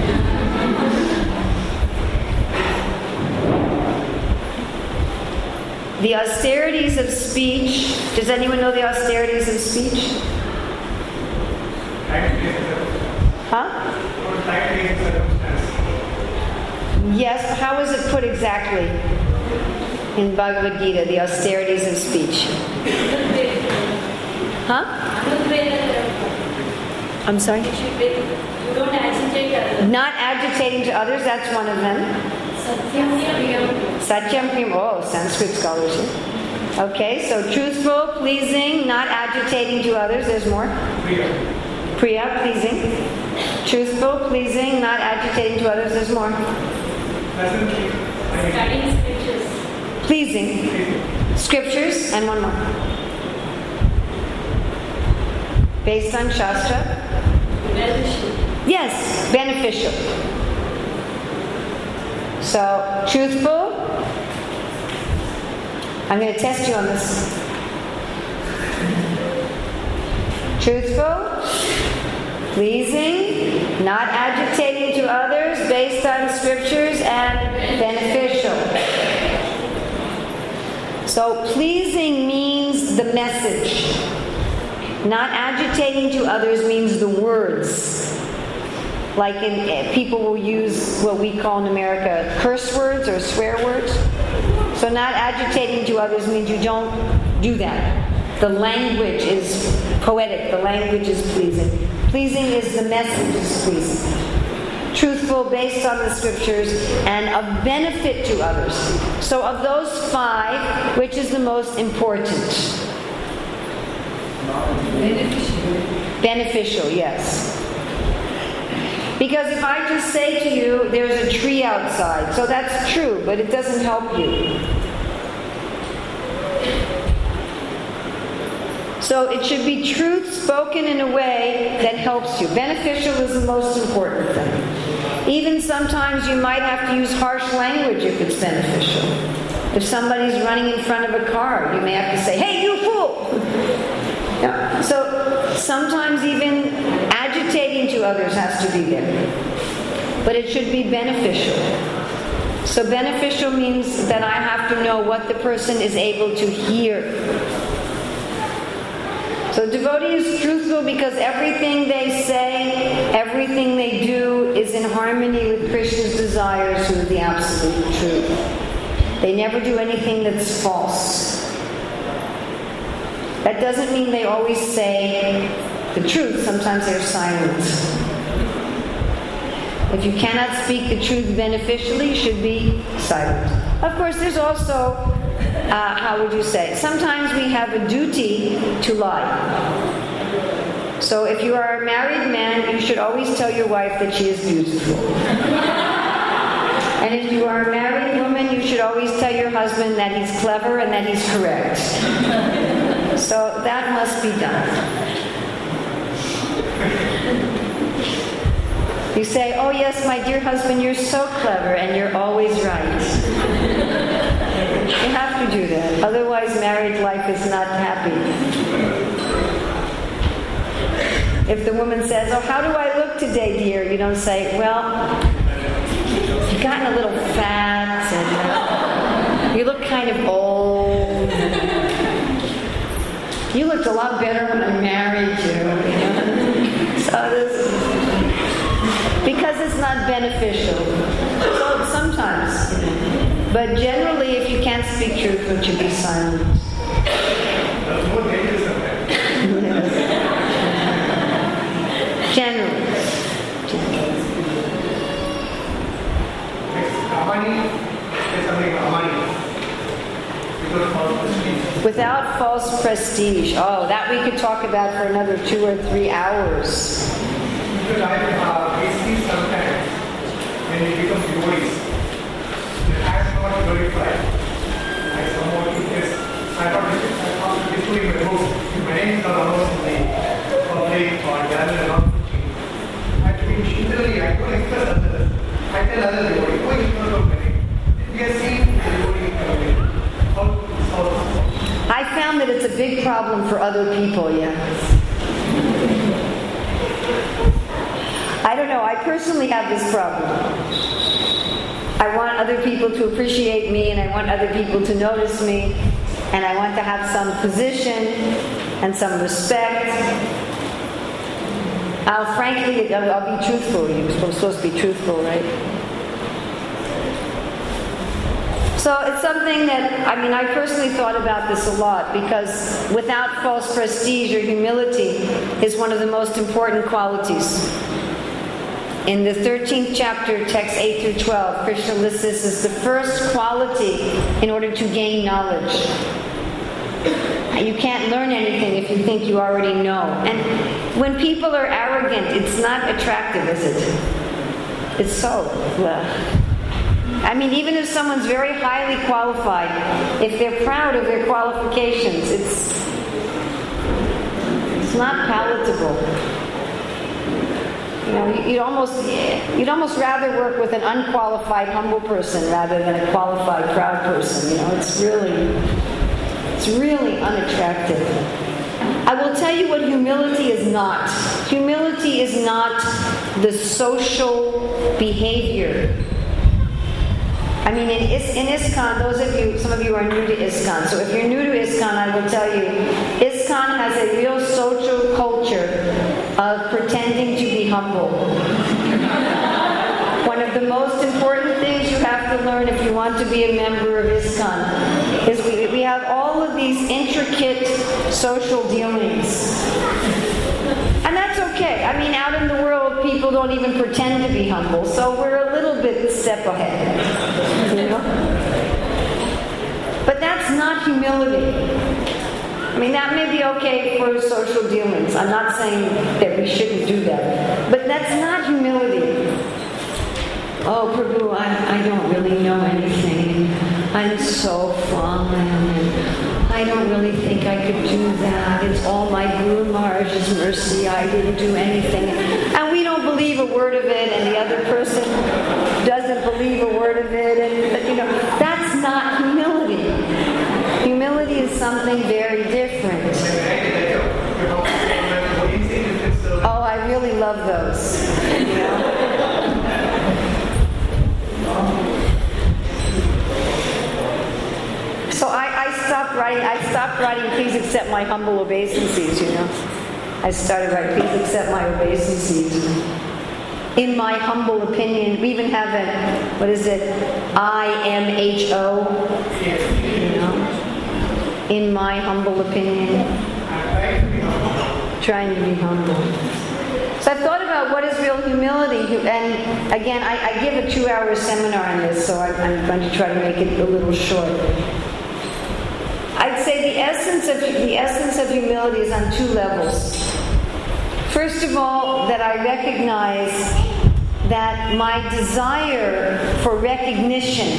The austerities of speech. Does anyone know the austerities of speech? Huh? Yes, but how is it put exactly in Bhagavad Gita, the austerities of speech? Huh? I'm sorry? You don't agitate others. Not agitating to others, that's one of them. Satyam Priyam. Oh, Sanskrit scholars here. Okay, so truthful, pleasing, not agitating to others. There's more. Priya, pleasing. Truthful, pleasing, not agitating to others. There's more. Studying scriptures. Pleasing. Scriptures, and one more. Based on Shastra. Beneficial. Yes, beneficial. So, truthful. I'm going to test you on this. Truthful, pleasing, not agitating to others, based on scriptures, and beneficial. So, pleasing means the message. Not agitating to others means the words. Like people will use what we call in America curse words or swear words. So not agitating to others means you don't do that. The language is poetic. The language is pleasing. Pleasing is the message is pleasing. Truthful, based on the scriptures, and of benefit to others. So of those 5, which is the most important? Beneficial, yes. Because if I just say to you, there's a tree outside, so that's true, but it doesn't help you. So it should be truth spoken in a way that helps you. Beneficial is the most important thing. Even sometimes you might have to use harsh language if it's beneficial. If somebody's running in front of a car, you may have to say, "Hey, you fool!" Yeah. So sometimes even agitating to others has to be there. But it should be beneficial. So beneficial means that I have to know what the person is able to hear. So devotee is truthful because everything they say, everything they do is in harmony with Krishna's desires, who is the absolute truth. They never do anything that's false. That doesn't mean they always say the truth. Sometimes they're silent. If you cannot speak the truth beneficially, you should be silent. Of course, there's also, how would you say, sometimes we have a duty to lie. So if you are a married man, you should always tell your wife that she is beautiful. And if you are a married woman, you should always tell your husband that he's clever and that he's correct. So that must be done. You say, "Oh yes, my dear husband, you're so clever and you're always right." You have to do that. Otherwise, married life is not happy. If the woman says, "Oh, how do I look today, dear?" You don't say, "Well, you've gotten a little fat and you look kind of old. You looked a lot better when I married you." So because it's not beneficial. So sometimes. But generally, if you can't speak truth, would you be silent? That's more dangerous than that. Generally. Amani is something Amani. Without false prestige. Without false prestige. Oh, that we could talk about for another 2 or 3 hours. Because we see sometimes when we become devotees, I am not glorified. I somewhat just, I thought this is my book. My name is not almost in the public or gathered around. I mean, literally, I don't express others. I tell other devotees, "Oh, you don't know my name." We are seeing the devotee coming. I found that it's a big problem for other people, yeah. I don't know, I personally have this problem. I want other people to appreciate me, and I want other people to notice me, and I want to have some position and some respect. Frankly, I'll be truthful. You're supposed to be truthful, right? So it's something that, I mean, I personally thought about this a lot, because without false prestige or humility is one of the most important qualities. In the 13th chapter, texts 8 through 12, Krishna lists this as the first quality in order to gain knowledge. You can't learn anything if you think you already know. And when people are arrogant, it's not attractive, is it? It's so. I mean, even if someone's very highly qualified, if they're proud of their qualifications, it's not palatable. You know, you'd almost rather work with an unqualified, humble person rather than a qualified, proud person. You know, it's really unattractive. I will tell you what humility is not. Humility is not the social behavior. I mean, in ISKCON, some of you are new to ISKCON. So if you're new to ISKCON, I will tell you, ISKCON has a real social culture of pretending to be humble. One of the most important things you have to learn if you want to be a member of ISKCON is we have all of these intricate social dealings. And that's okay. I mean, out in the world, people don't even pretend to be humble, so we're a little bit step ahead. You know? But that's not humility. I mean, that may be okay for social dealings. I'm not saying that we shouldn't do that. But that's not humility. Oh, Prabhu, I don't really know anything. I'm so fallen. I don't really think I could do that. It's all my Guru Maharaj's mercy. I didn't do anything. And we don't believe a word of it, and the other person doesn't believe a word of it. And, you know, that's not humility. Humility is something very different. Oh, I really love those. You know? So I stopped writing, please accept my humble obeisances, you know. I started writing, please accept my obeisances. In my humble opinion, we even have a, what is it, IMHO, you know. In my humble opinion. Trying to be humble. So I've thought about what is real humility, and again, I give a 2-hour seminar on this, so I'm going to try to make it a little short. I'd say the essence of humility is on 2 levels. First of all, that I recognize that my desire for recognition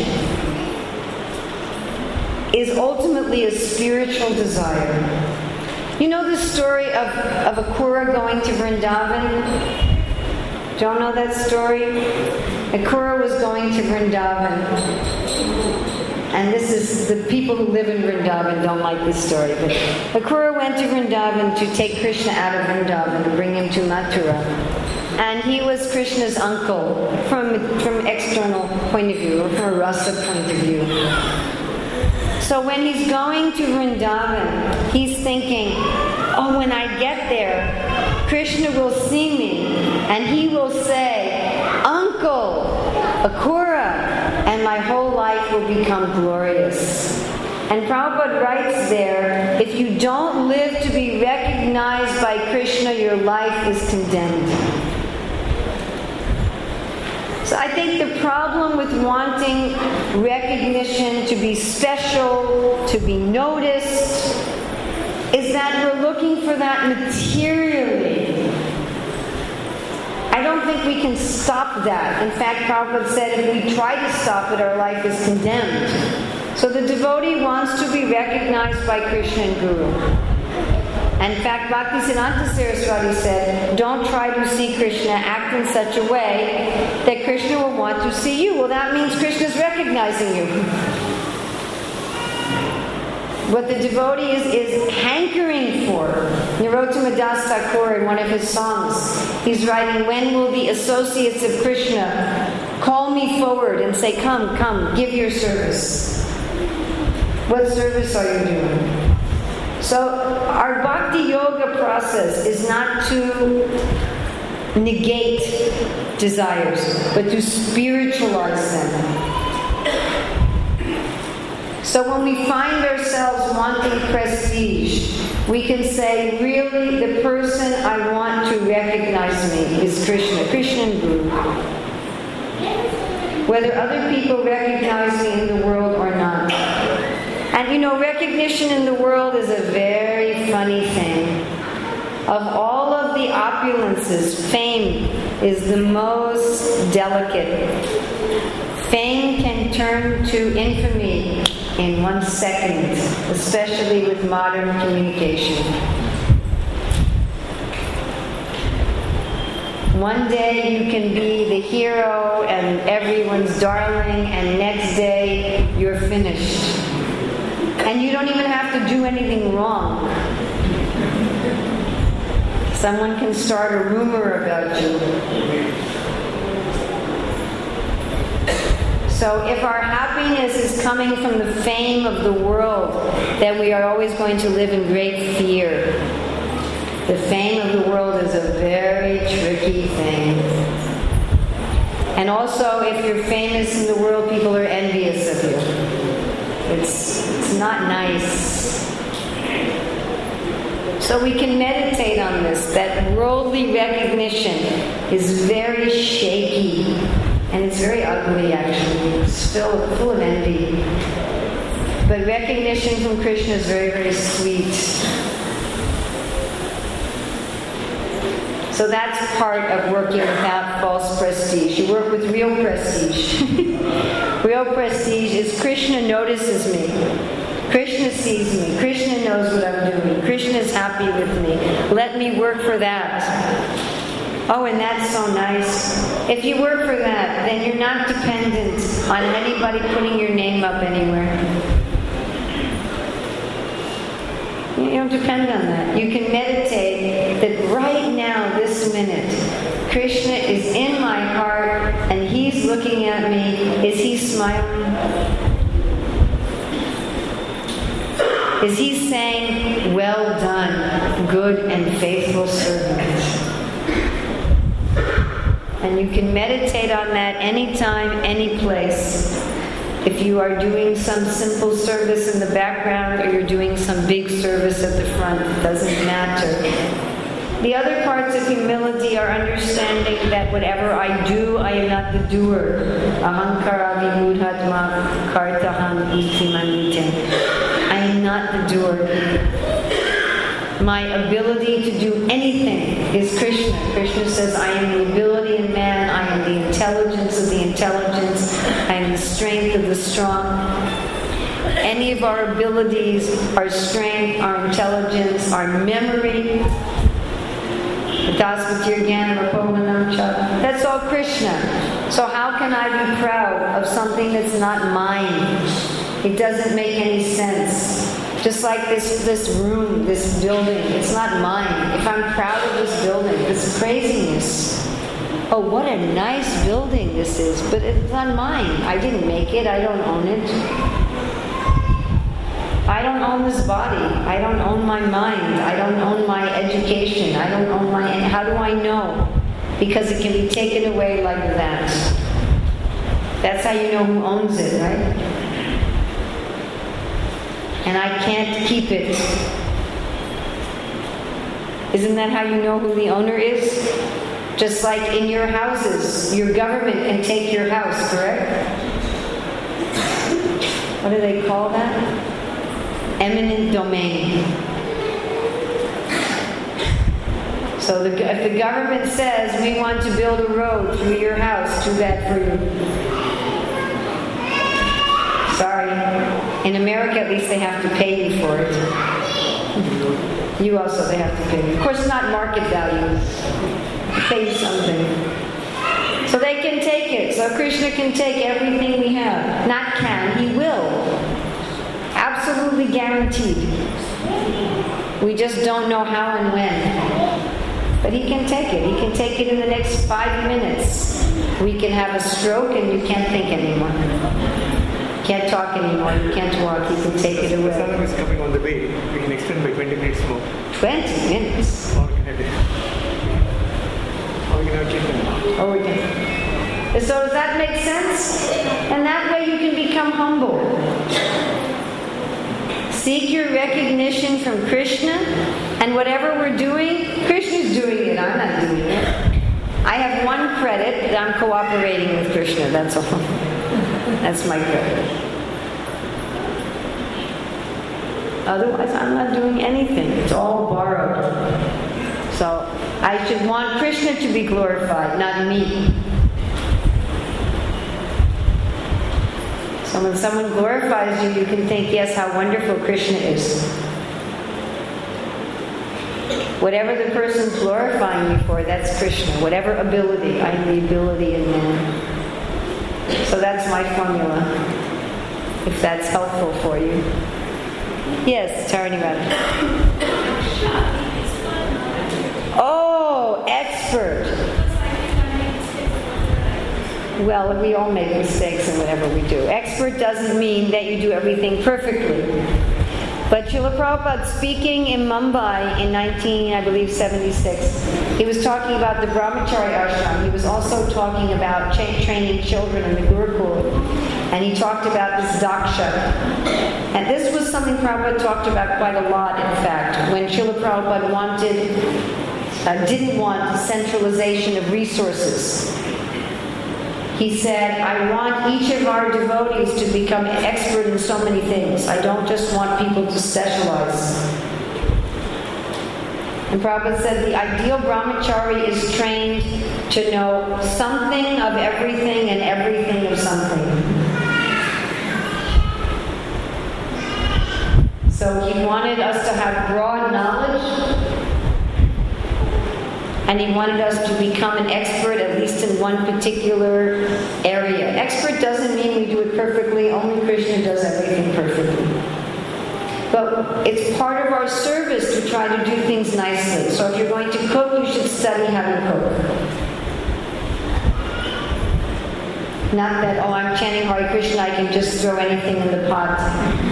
is ultimately a spiritual desire. You know the story of Akrura going to Vrindavan? Don't know that story? Akrura was going to Vrindavan. And this is, the people who live in Vrindavan don't like this story, but Akrura went to Vrindavan to take Krishna out of Vrindavan and bring him to Mathura. And he was Krishna's uncle from external point of view, or from a rasa point of view. So when he's going to Vrindavan, he's thinking, oh, when I get there, Krishna will see me, and he will say, Uncle, Akrura, and my whole life will become glorious. And Prabhupada writes there, if you don't live to be recognized by Krishna, your life is condemned. So I think the problem with wanting recognition, to be special, to be noticed, is that we're looking for that materially. I don't think we can stop that. In fact, Prabhupada said if we try to stop it, our life is condemned. So the devotee wants to be recognized by Krishna and Guru. And in fact, Bhaktisiddhanta Saraswati said, don't try to see Krishna, act in such a way that Krishna will want to see you. Well, that means Krishna's recognizing you. What the devotee is hankering for. Narottama Das Thakur, in one of his songs, he's writing, when will the associates of Krishna call me forward and say, come, come, give your service. What service are you doing? So our bhakti yoga process is not to negate desires, but to spiritualize them. So when we find ourselves wanting prestige, we can say, really, the person I want to recognize me is Krishna, Krishna and Guru. Whether other people recognize me in the world or not. And you know, recognition in the world is a very funny thing. Of all of the opulences, fame is the most delicate. Fame can turn to infamy in 1 second, especially with modern communication. One day you can be the hero and everyone's darling, and next day you're finished. And you don't even have to do anything wrong. Someone can start a rumor about you. So if our happiness is coming from the fame of the world, then we are always going to live in great fear. The fame of the world is a very tricky thing. And also, if you're famous in the world, people are envious of you. It's not nice. So we can meditate on this, that worldly recognition is very shaky. And it's very ugly, actually. It's full of envy. But recognition from Krishna is very, very sweet. So that's part of working without false prestige. You work with real prestige. Real prestige is Krishna notices me. Krishna sees me. Krishna knows what I'm doing. Krishna is happy with me. Let me work for that. Oh, and that's so nice. If you work for that, then you're not dependent on anybody putting your name up anywhere. You don't depend on that. You can meditate that right now, this minute, Krishna is in my heart and He's looking at me. Is He smiling? Is He saying, well done, good and faithful servant? And you can meditate on that anytime, any place. If you are doing some simple service in the background or you're doing some big service at the front, it doesn't matter. The other parts of humility are understanding that whatever I do, I am not the doer. Ahankara vimudhatma kartaham iti manite. I am not the doer. My ability to do anything is Krishna. Krishna says, I am the ability in man, I am the intelligence of the intelligence, I am the strength of the strong. Any of our abilities, our strength, our intelligence, our memory, that's all Krishna. So how can I be proud of something that's not mine? It doesn't make any sense. Just like this room, this building, it's not mine. If I'm proud of this building, this craziness. Oh, what a nice building this is, but it's not mine. I didn't make it. I don't own it. I don't own this body. I don't own my mind. I don't own my education. I don't own my... How do I know? Because it can be taken away like that. That's how you know who owns it, right? And I can't keep it. Isn't that how you know who the owner is? Just like in your houses, your government can take your house, correct? What do they call that? Eminent domain. So if the government says, we want to build a road through your house, too bad for you. Sorry. In America, at least they have to pay you for it. You also, they have to pay you. Of course, not market value. They pay you something. So they can take it. So Krishna can take everything we have. Not can, He will. Absolutely guaranteed. We just don't know how and when. But He can take it. He can take it in the next 5 minutes. We can have a stroke and you can't think anymore. Can't talk anymore, you can't walk, you can take it away. The Prasadam is coming on the way. We can extend by 20 minutes more. 20 minutes? Or we can have chicken. Oh, we can. So does that make sense? And that way you can become humble. Seek your recognition from Krishna, and whatever we're doing, Krishna's doing it. I'm not doing it. I have one credit, that I'm cooperating with Krishna, that's all. That's my credit. Otherwise, I'm not doing anything. It's all borrowed. So, I should want Krishna to be glorified, not me. So when someone glorifies you, you can think, yes, how wonderful Krishna is. Whatever the person's glorifying you for, that's Krishna. Whatever ability, I am the ability in man. So that's my formula, if that's helpful for you. Yes, Taranivada. Oh, expert. Well, we all make mistakes in whatever we do. Expert doesn't mean that you do everything perfectly. But Srila Prabhupada, speaking in Mumbai in 1976, he was talking about the Brahmachari ashram. He was also talking about training children in the Gurukul. And he talked about this daksha. And this was something Prabhupada talked about quite a lot, in fact, when Srila Prabhupada didn't want centralization of resources. He said, I want each of our devotees to become expert in so many things. I don't just want people to specialize. And Prabhupada said the ideal brahmachari is trained to know something of everything and everything of something. So he wanted us to have broad knowledge, and he wanted us to become an expert at least in one particular area. Expert doesn't mean we do it perfectly. Only Krishna does everything perfectly. But it's part of our service to try to do things nicely. So if you're going to cook, you should study how to cook. Not that, oh, I'm chanting Hare Krishna, I can just throw anything in the pot.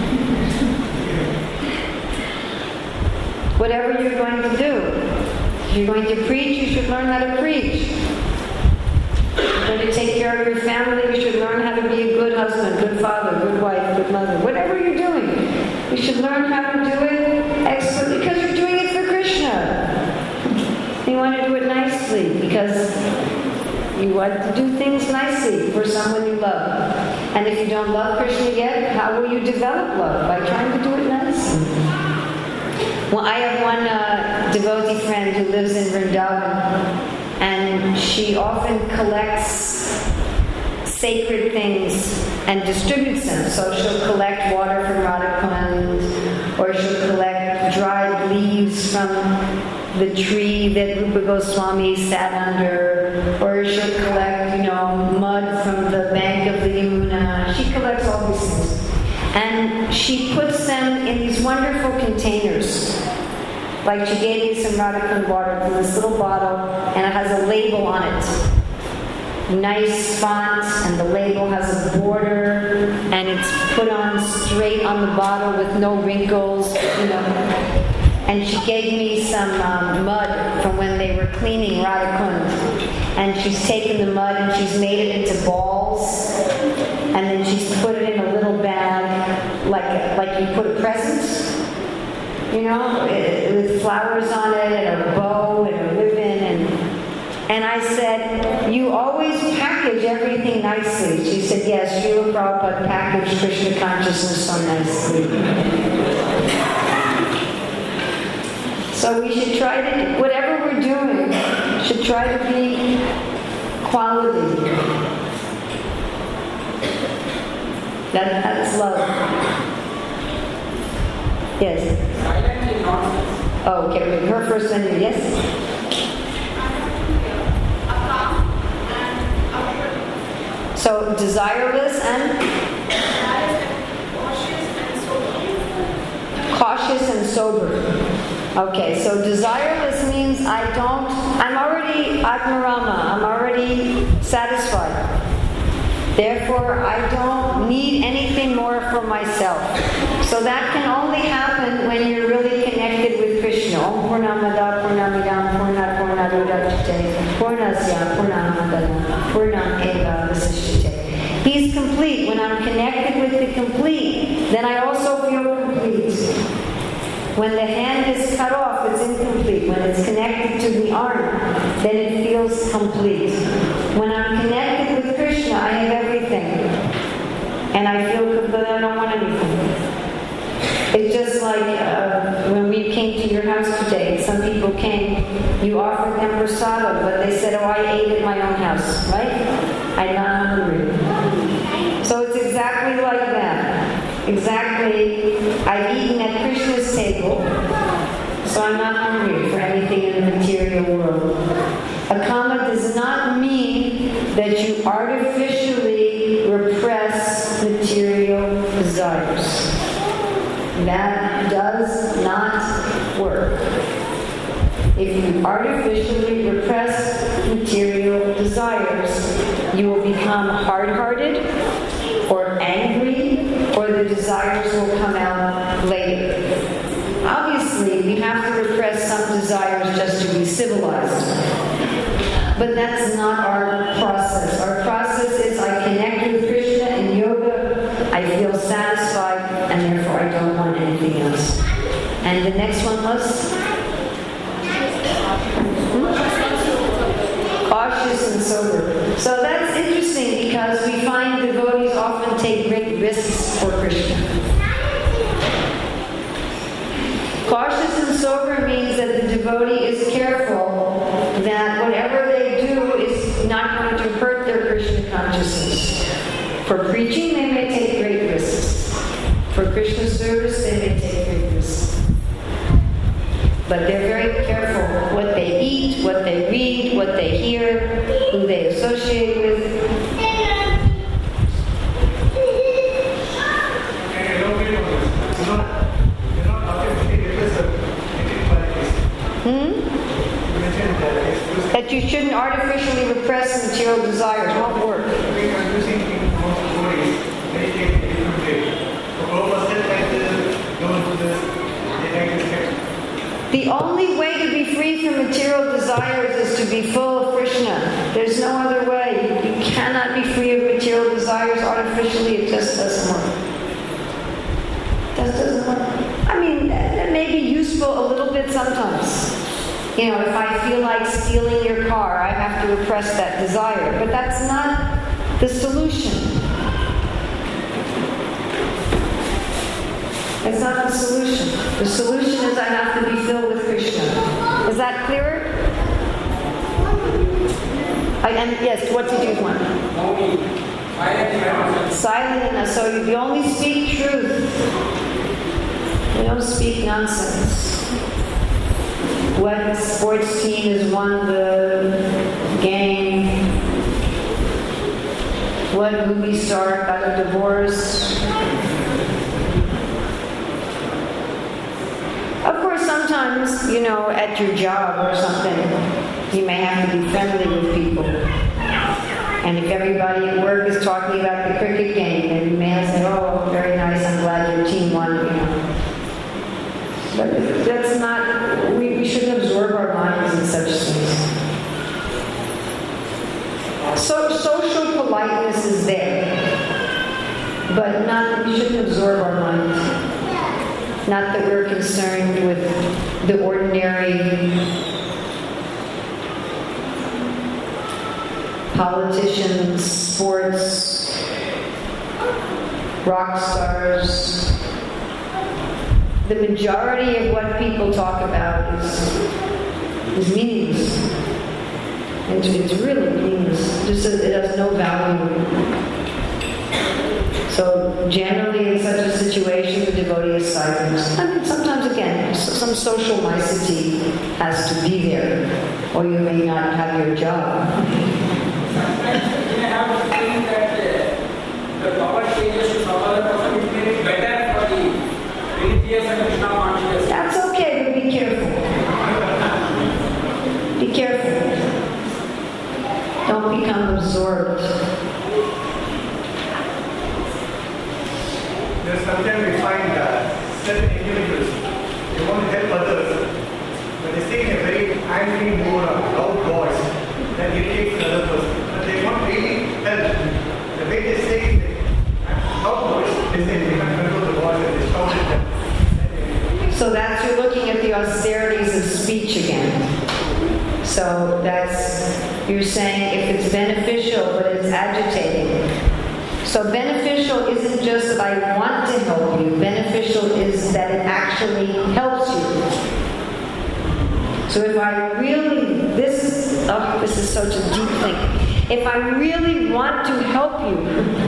Whatever you're going to do. If you're going to preach, you should learn how to preach. If you're going to take care of your family, you should learn how to be a good husband, good father, good wife, good mother. Whatever you're doing, you should learn how to do it expertly because you're doing it for Krishna. You want to do it nicely because you want to do things nicely for someone you love. And if you don't love Krishna yet, how will you develop love? By trying to do it nicely. Well, I have one devotee friend who lives in Vrindavan, and she often collects sacred things and distributes them. So she'll collect water from Radhakund, or she'll collect dried leaves from the tree that Rupa Goswami sat under, or she'll collect, mud from the bank of the Yamuna. She collects all these things. And she puts them in these wonderful containers. Like she gave me some Radhakund water in this little bottle, and it has a label on it. Nice font, and the label has a border, and it's put on straight on the bottle with no wrinkles, And she gave me some mud from when they were cleaning Radhakund. And she's taken the mud and she's made it into balls. And then she's put it in a little bag, like you put a present, with flowers on it and a bow and a ribbon. And I said, you always package everything nicely. She said, yes, Srila Prabhupada packaged Krishna consciousness so nicely. So we should try to, whatever we're doing, should try to be quality. That's love. Yes. Oh, okay. Her first name, yes. So desireless and cautious and sober. Okay, so desireless means I'm already Atmarama, I'm already satisfied. Therefore, I don't need anything more for myself. So that can only happen when you're really connected with Krishna. Om Purnamada Purnamidam Purnat Purnadudachyate Purnasya Purnamadana Purnam Eva Vasishyate. He's complete. When I'm connected with the complete, then I also feel complete. When the hand is cut off, it's incomplete. When it's connected to the arm, then it feels complete. When I'm connected with Krishna, I have everything. And I feel complete. I don't want anything. It's just like when we came to your house today, some people came, you offered them prasada, but they said, oh, I ate at my own house, right? I'm not hungry. So it's exactly like that. Exactly, I've eaten at Krishna's table, so I'm not hungry for anything in the material world. Akama does not mean that you artificially repress material desires. That does not work. If you artificially repress material desires, you will become hard-hearted or angry, or the desires will come out later. Obviously, we have to repress some desires just to be civilized. But that's not our process. Our process is I connect with Krishna in yoga, I feel satisfied, and therefore I don't want anything else. And the next one was? Cautious and sober. So that's interesting because we find devotees often take great risks for Krishna. Cautious and sober means that the devotee is careful that whatever they do is not going to hurt their Krishna consciousness. For preaching, they may take great risks. For Krishna service, they may take great risks. But they're very careful what they eat, what they read, what they hear, who they associate with. That you shouldn't artificially repress material desires. Won't work. The only way to be free from material desires is to be full of Krishna. There's no other way. You cannot be free of material desires artificially. It just doesn't work. It just doesn't work. I mean, that may be useful a little bit sometimes. You know, if I feel like stealing your car, I have to repress that desire. But that's not the solution. It's not the solution. The solution is I have to be filled with Krishna. Is that clearer? And yes, what did you want? Silent enough. So you only speak truth. You don't speak nonsense. What sports team has won the game? What movie star got a divorce? Of course, sometimes, you know, at your job or something, you may have to be friendly with people. And if everybody at work is talking about the cricket game, then you may say, oh, very nice, I'm glad your team won, you know. But that's not, we shouldn't absorb our minds in such things. So social politeness is there, but we shouldn't absorb our minds. Not that we're concerned with the ordinary politicians, sports, rock stars. The majority of what people talk about is meaningless. It's really meaningless. It has no value. So generally in such a situation, the devotee is silent. I mean, sometimes again, some social nicety has to be there, or you may not have your job. Sometimes you may have a feeling that the power changes to some other person, it may be better for the religious and Krishna consciousness. That's okay, but be careful. Be careful. Don't become absorbed. There's sometimes we find certain individuals, they want to help others, but they stay in a very angry mood or loud voice that irritates the other person. But they won't really help. The way they say it, loud voice, they say they can't control the voice and they shout at them. So that's, you're looking at the austerities of speech again. So that's, you're saying if it's beneficial but it's agitating. So beneficial isn't just that I want to help you. Beneficial is that it actually helps you. So if I really, this is such a deep thing. If I really want to help you,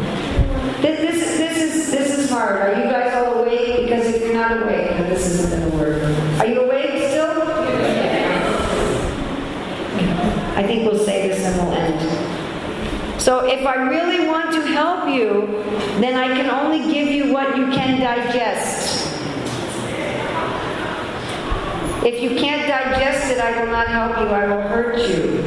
this is hard. Are you guys all awake? Because if you're not awake, then this isn't going to work. Are you awake still? I think we'll say this and we'll end. So if I really want to help you, then I can only give you what you can digest. If you can't digest it, I will not help you. I will hurt you.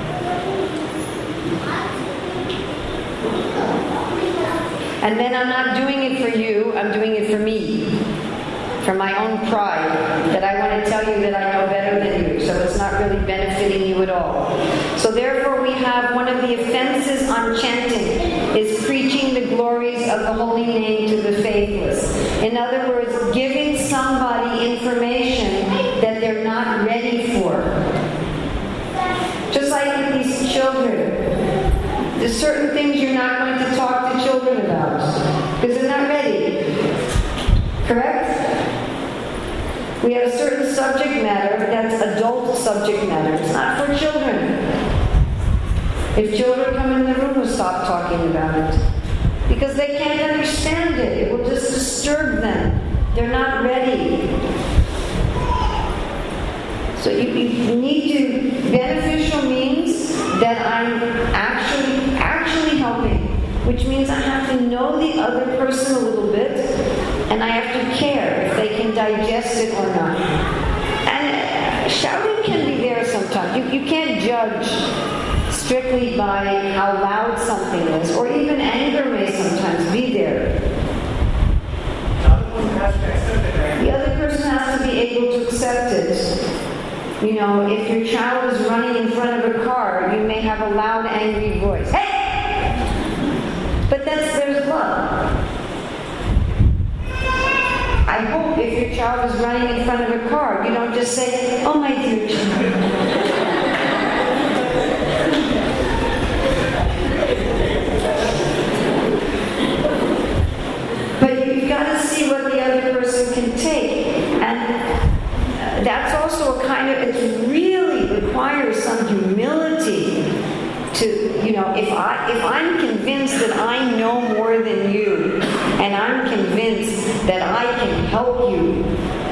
And then I'm not doing it for you, I'm doing it for me. For my own pride, that I want to tell you that I know better than you, so it's not really benefiting you at all. So therefore we have one of the offenses on chanting is preaching the glories of the holy name to the faithless. In other words, giving somebody information that they're not ready for. Just like with these children. There's certain things you're not going to talk to children about because they're not ready. Correct? We have a certain subject matter that's adult subject matter. It's not for children. If children come in the room, we'll stop talking about it. Because they can't understand it. It will just disturb them. They're not ready. So you need to, beneficial means that I'm actually helping, which means I have to know the other person a little bit, and I have to care if they can digest it or not. And shouting can be there sometimes. You can't judge strictly by how loud something is, or even anger may sometimes be there. The other person has to be able to accept it. You know, if your child is running in front of a car, you may have a loud, angry voice. Hey! But there's love. I hope if your child is running in front of a car, you don't just say, "Oh, my dear child." But you've got to see what the other person can take. And that's also a kind of, it really requires some humility to, you know, if I'm convinced that I know more than you, and I'm convinced that I can help you,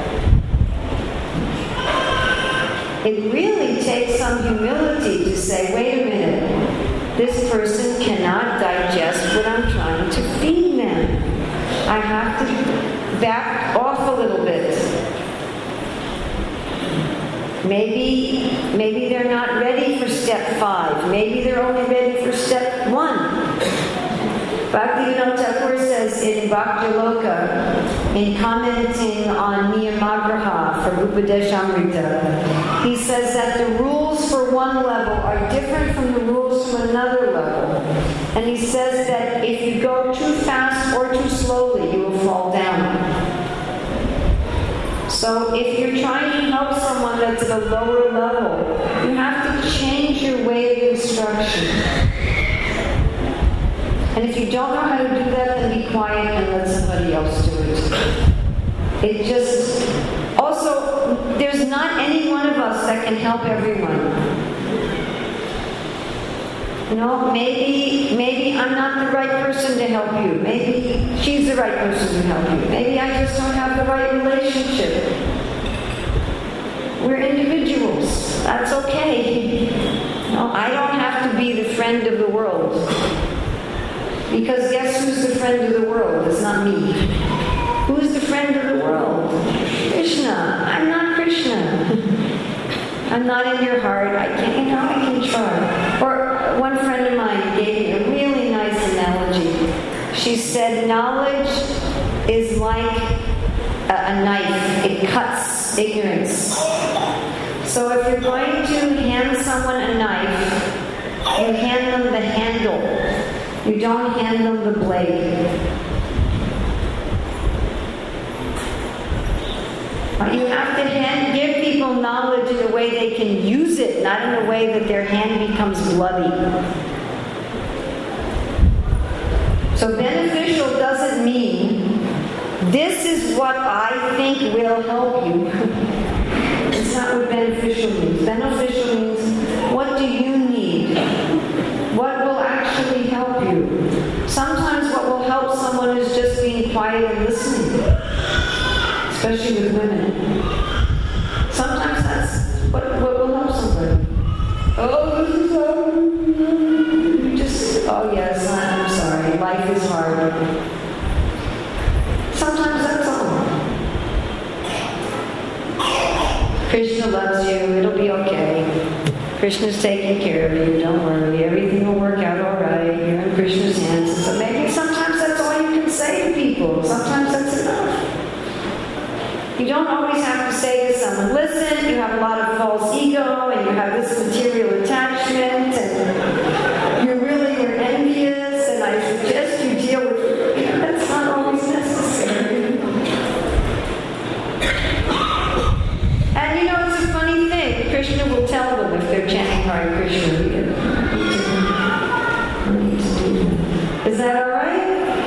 it really takes some humility to say, wait a minute, this person cannot digest what I'm trying to feed them. I have to back off a little bit. Maybe they're not ready for step 5. Maybe they're only ready for step 1. Bhaktivinoda Thakur says in Bhaktiloka, in commenting on Niyamagraha from Upadeshamrita, he says that the rules for one level are different from the rules from another level. And he says that if you go too fast or too slowly, you will fall down. So if you're trying to help someone that's at a lower level, you have to change your way of instruction. And if you don't know how to do that, then be quiet and let somebody else do it. It just... Also, there's not any one of us that can help everyone. You know, maybe I'm not the right person to help you. Maybe she's the right person to help you. Maybe I just don't have the right relationship. We're individuals. That's okay. No, I don't have to be the friend of the world. Because guess who's the friend of the world? It's not me. Who's the friend of the world? Krishna. I'm not Krishna. I'm not in your heart. I can try. Or one friend of mine gave me a really nice analogy. She said, knowledge is like a knife. It cuts ignorance. So if you're going to hand someone a knife, you hand them the handle. You don't hand them the blade. You have to give people knowledge in a way they can use it, not in a way that their hand becomes bloody. So beneficial doesn't mean this is what I think will help you. It's not what beneficial means. Beneficial means, what do you need? What will actually help you? Sometimes what will help someone is just being quiet and listening, especially with women. Sometimes that's what will help somebody. Oh, this is hard. Oh yes, I'm sorry. Life is hard. Sometimes that's all. Krishna loves you. It'll be okay. Krishna's taking care of you. Don't worry. Everything will work out all right. You're in Krishna's hands. So maybe sometimes that's all you can say to people. Sometimes that's enough. You don't always have to say to someone, listen, you have a lot of false ego and you have this material attachment and you're envious and I suggest you deal with it. That's not always necessary. And it's a funny thing. Krishna will tell them if they're chanting Hare Krishna. Is that all right?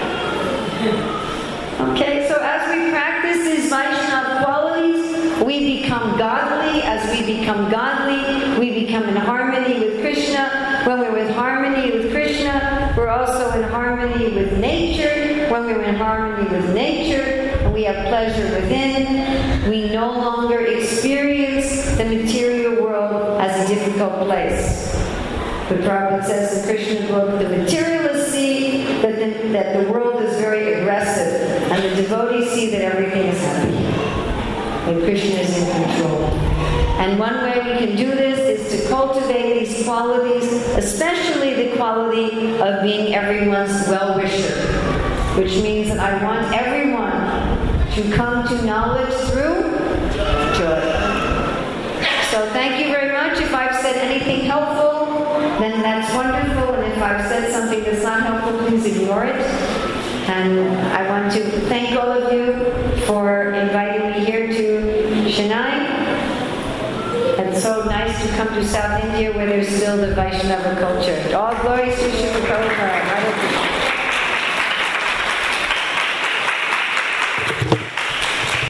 Okay, so as we practice these Vaishnava qualities, we become godly. As we become godly, we become in harmony with Krishna. When we're in harmony with Krishna, we're also in harmony with nature. When we're in harmony with nature, and we have pleasure within, we no longer experience the material world as a difficult place. The Prabhupada says in Krishna book, the materialists see that the world is very aggressive, and the devotees see that everything is happy, that Krishna is in control. And one way we can do this is to cultivate these qualities, especially the quality of being everyone's well-wisher, which means that I want everyone to come to knowledge through joy. So thank you very much. If I've said anything helpful, then that's wonderful. And if I've said something that's not helpful, please ignore it. And I want to thank all of you for inviting me here to Chennai. It's so nice to come to South India where there's still the Vaishnava culture. All glories to Srila Prabhupada.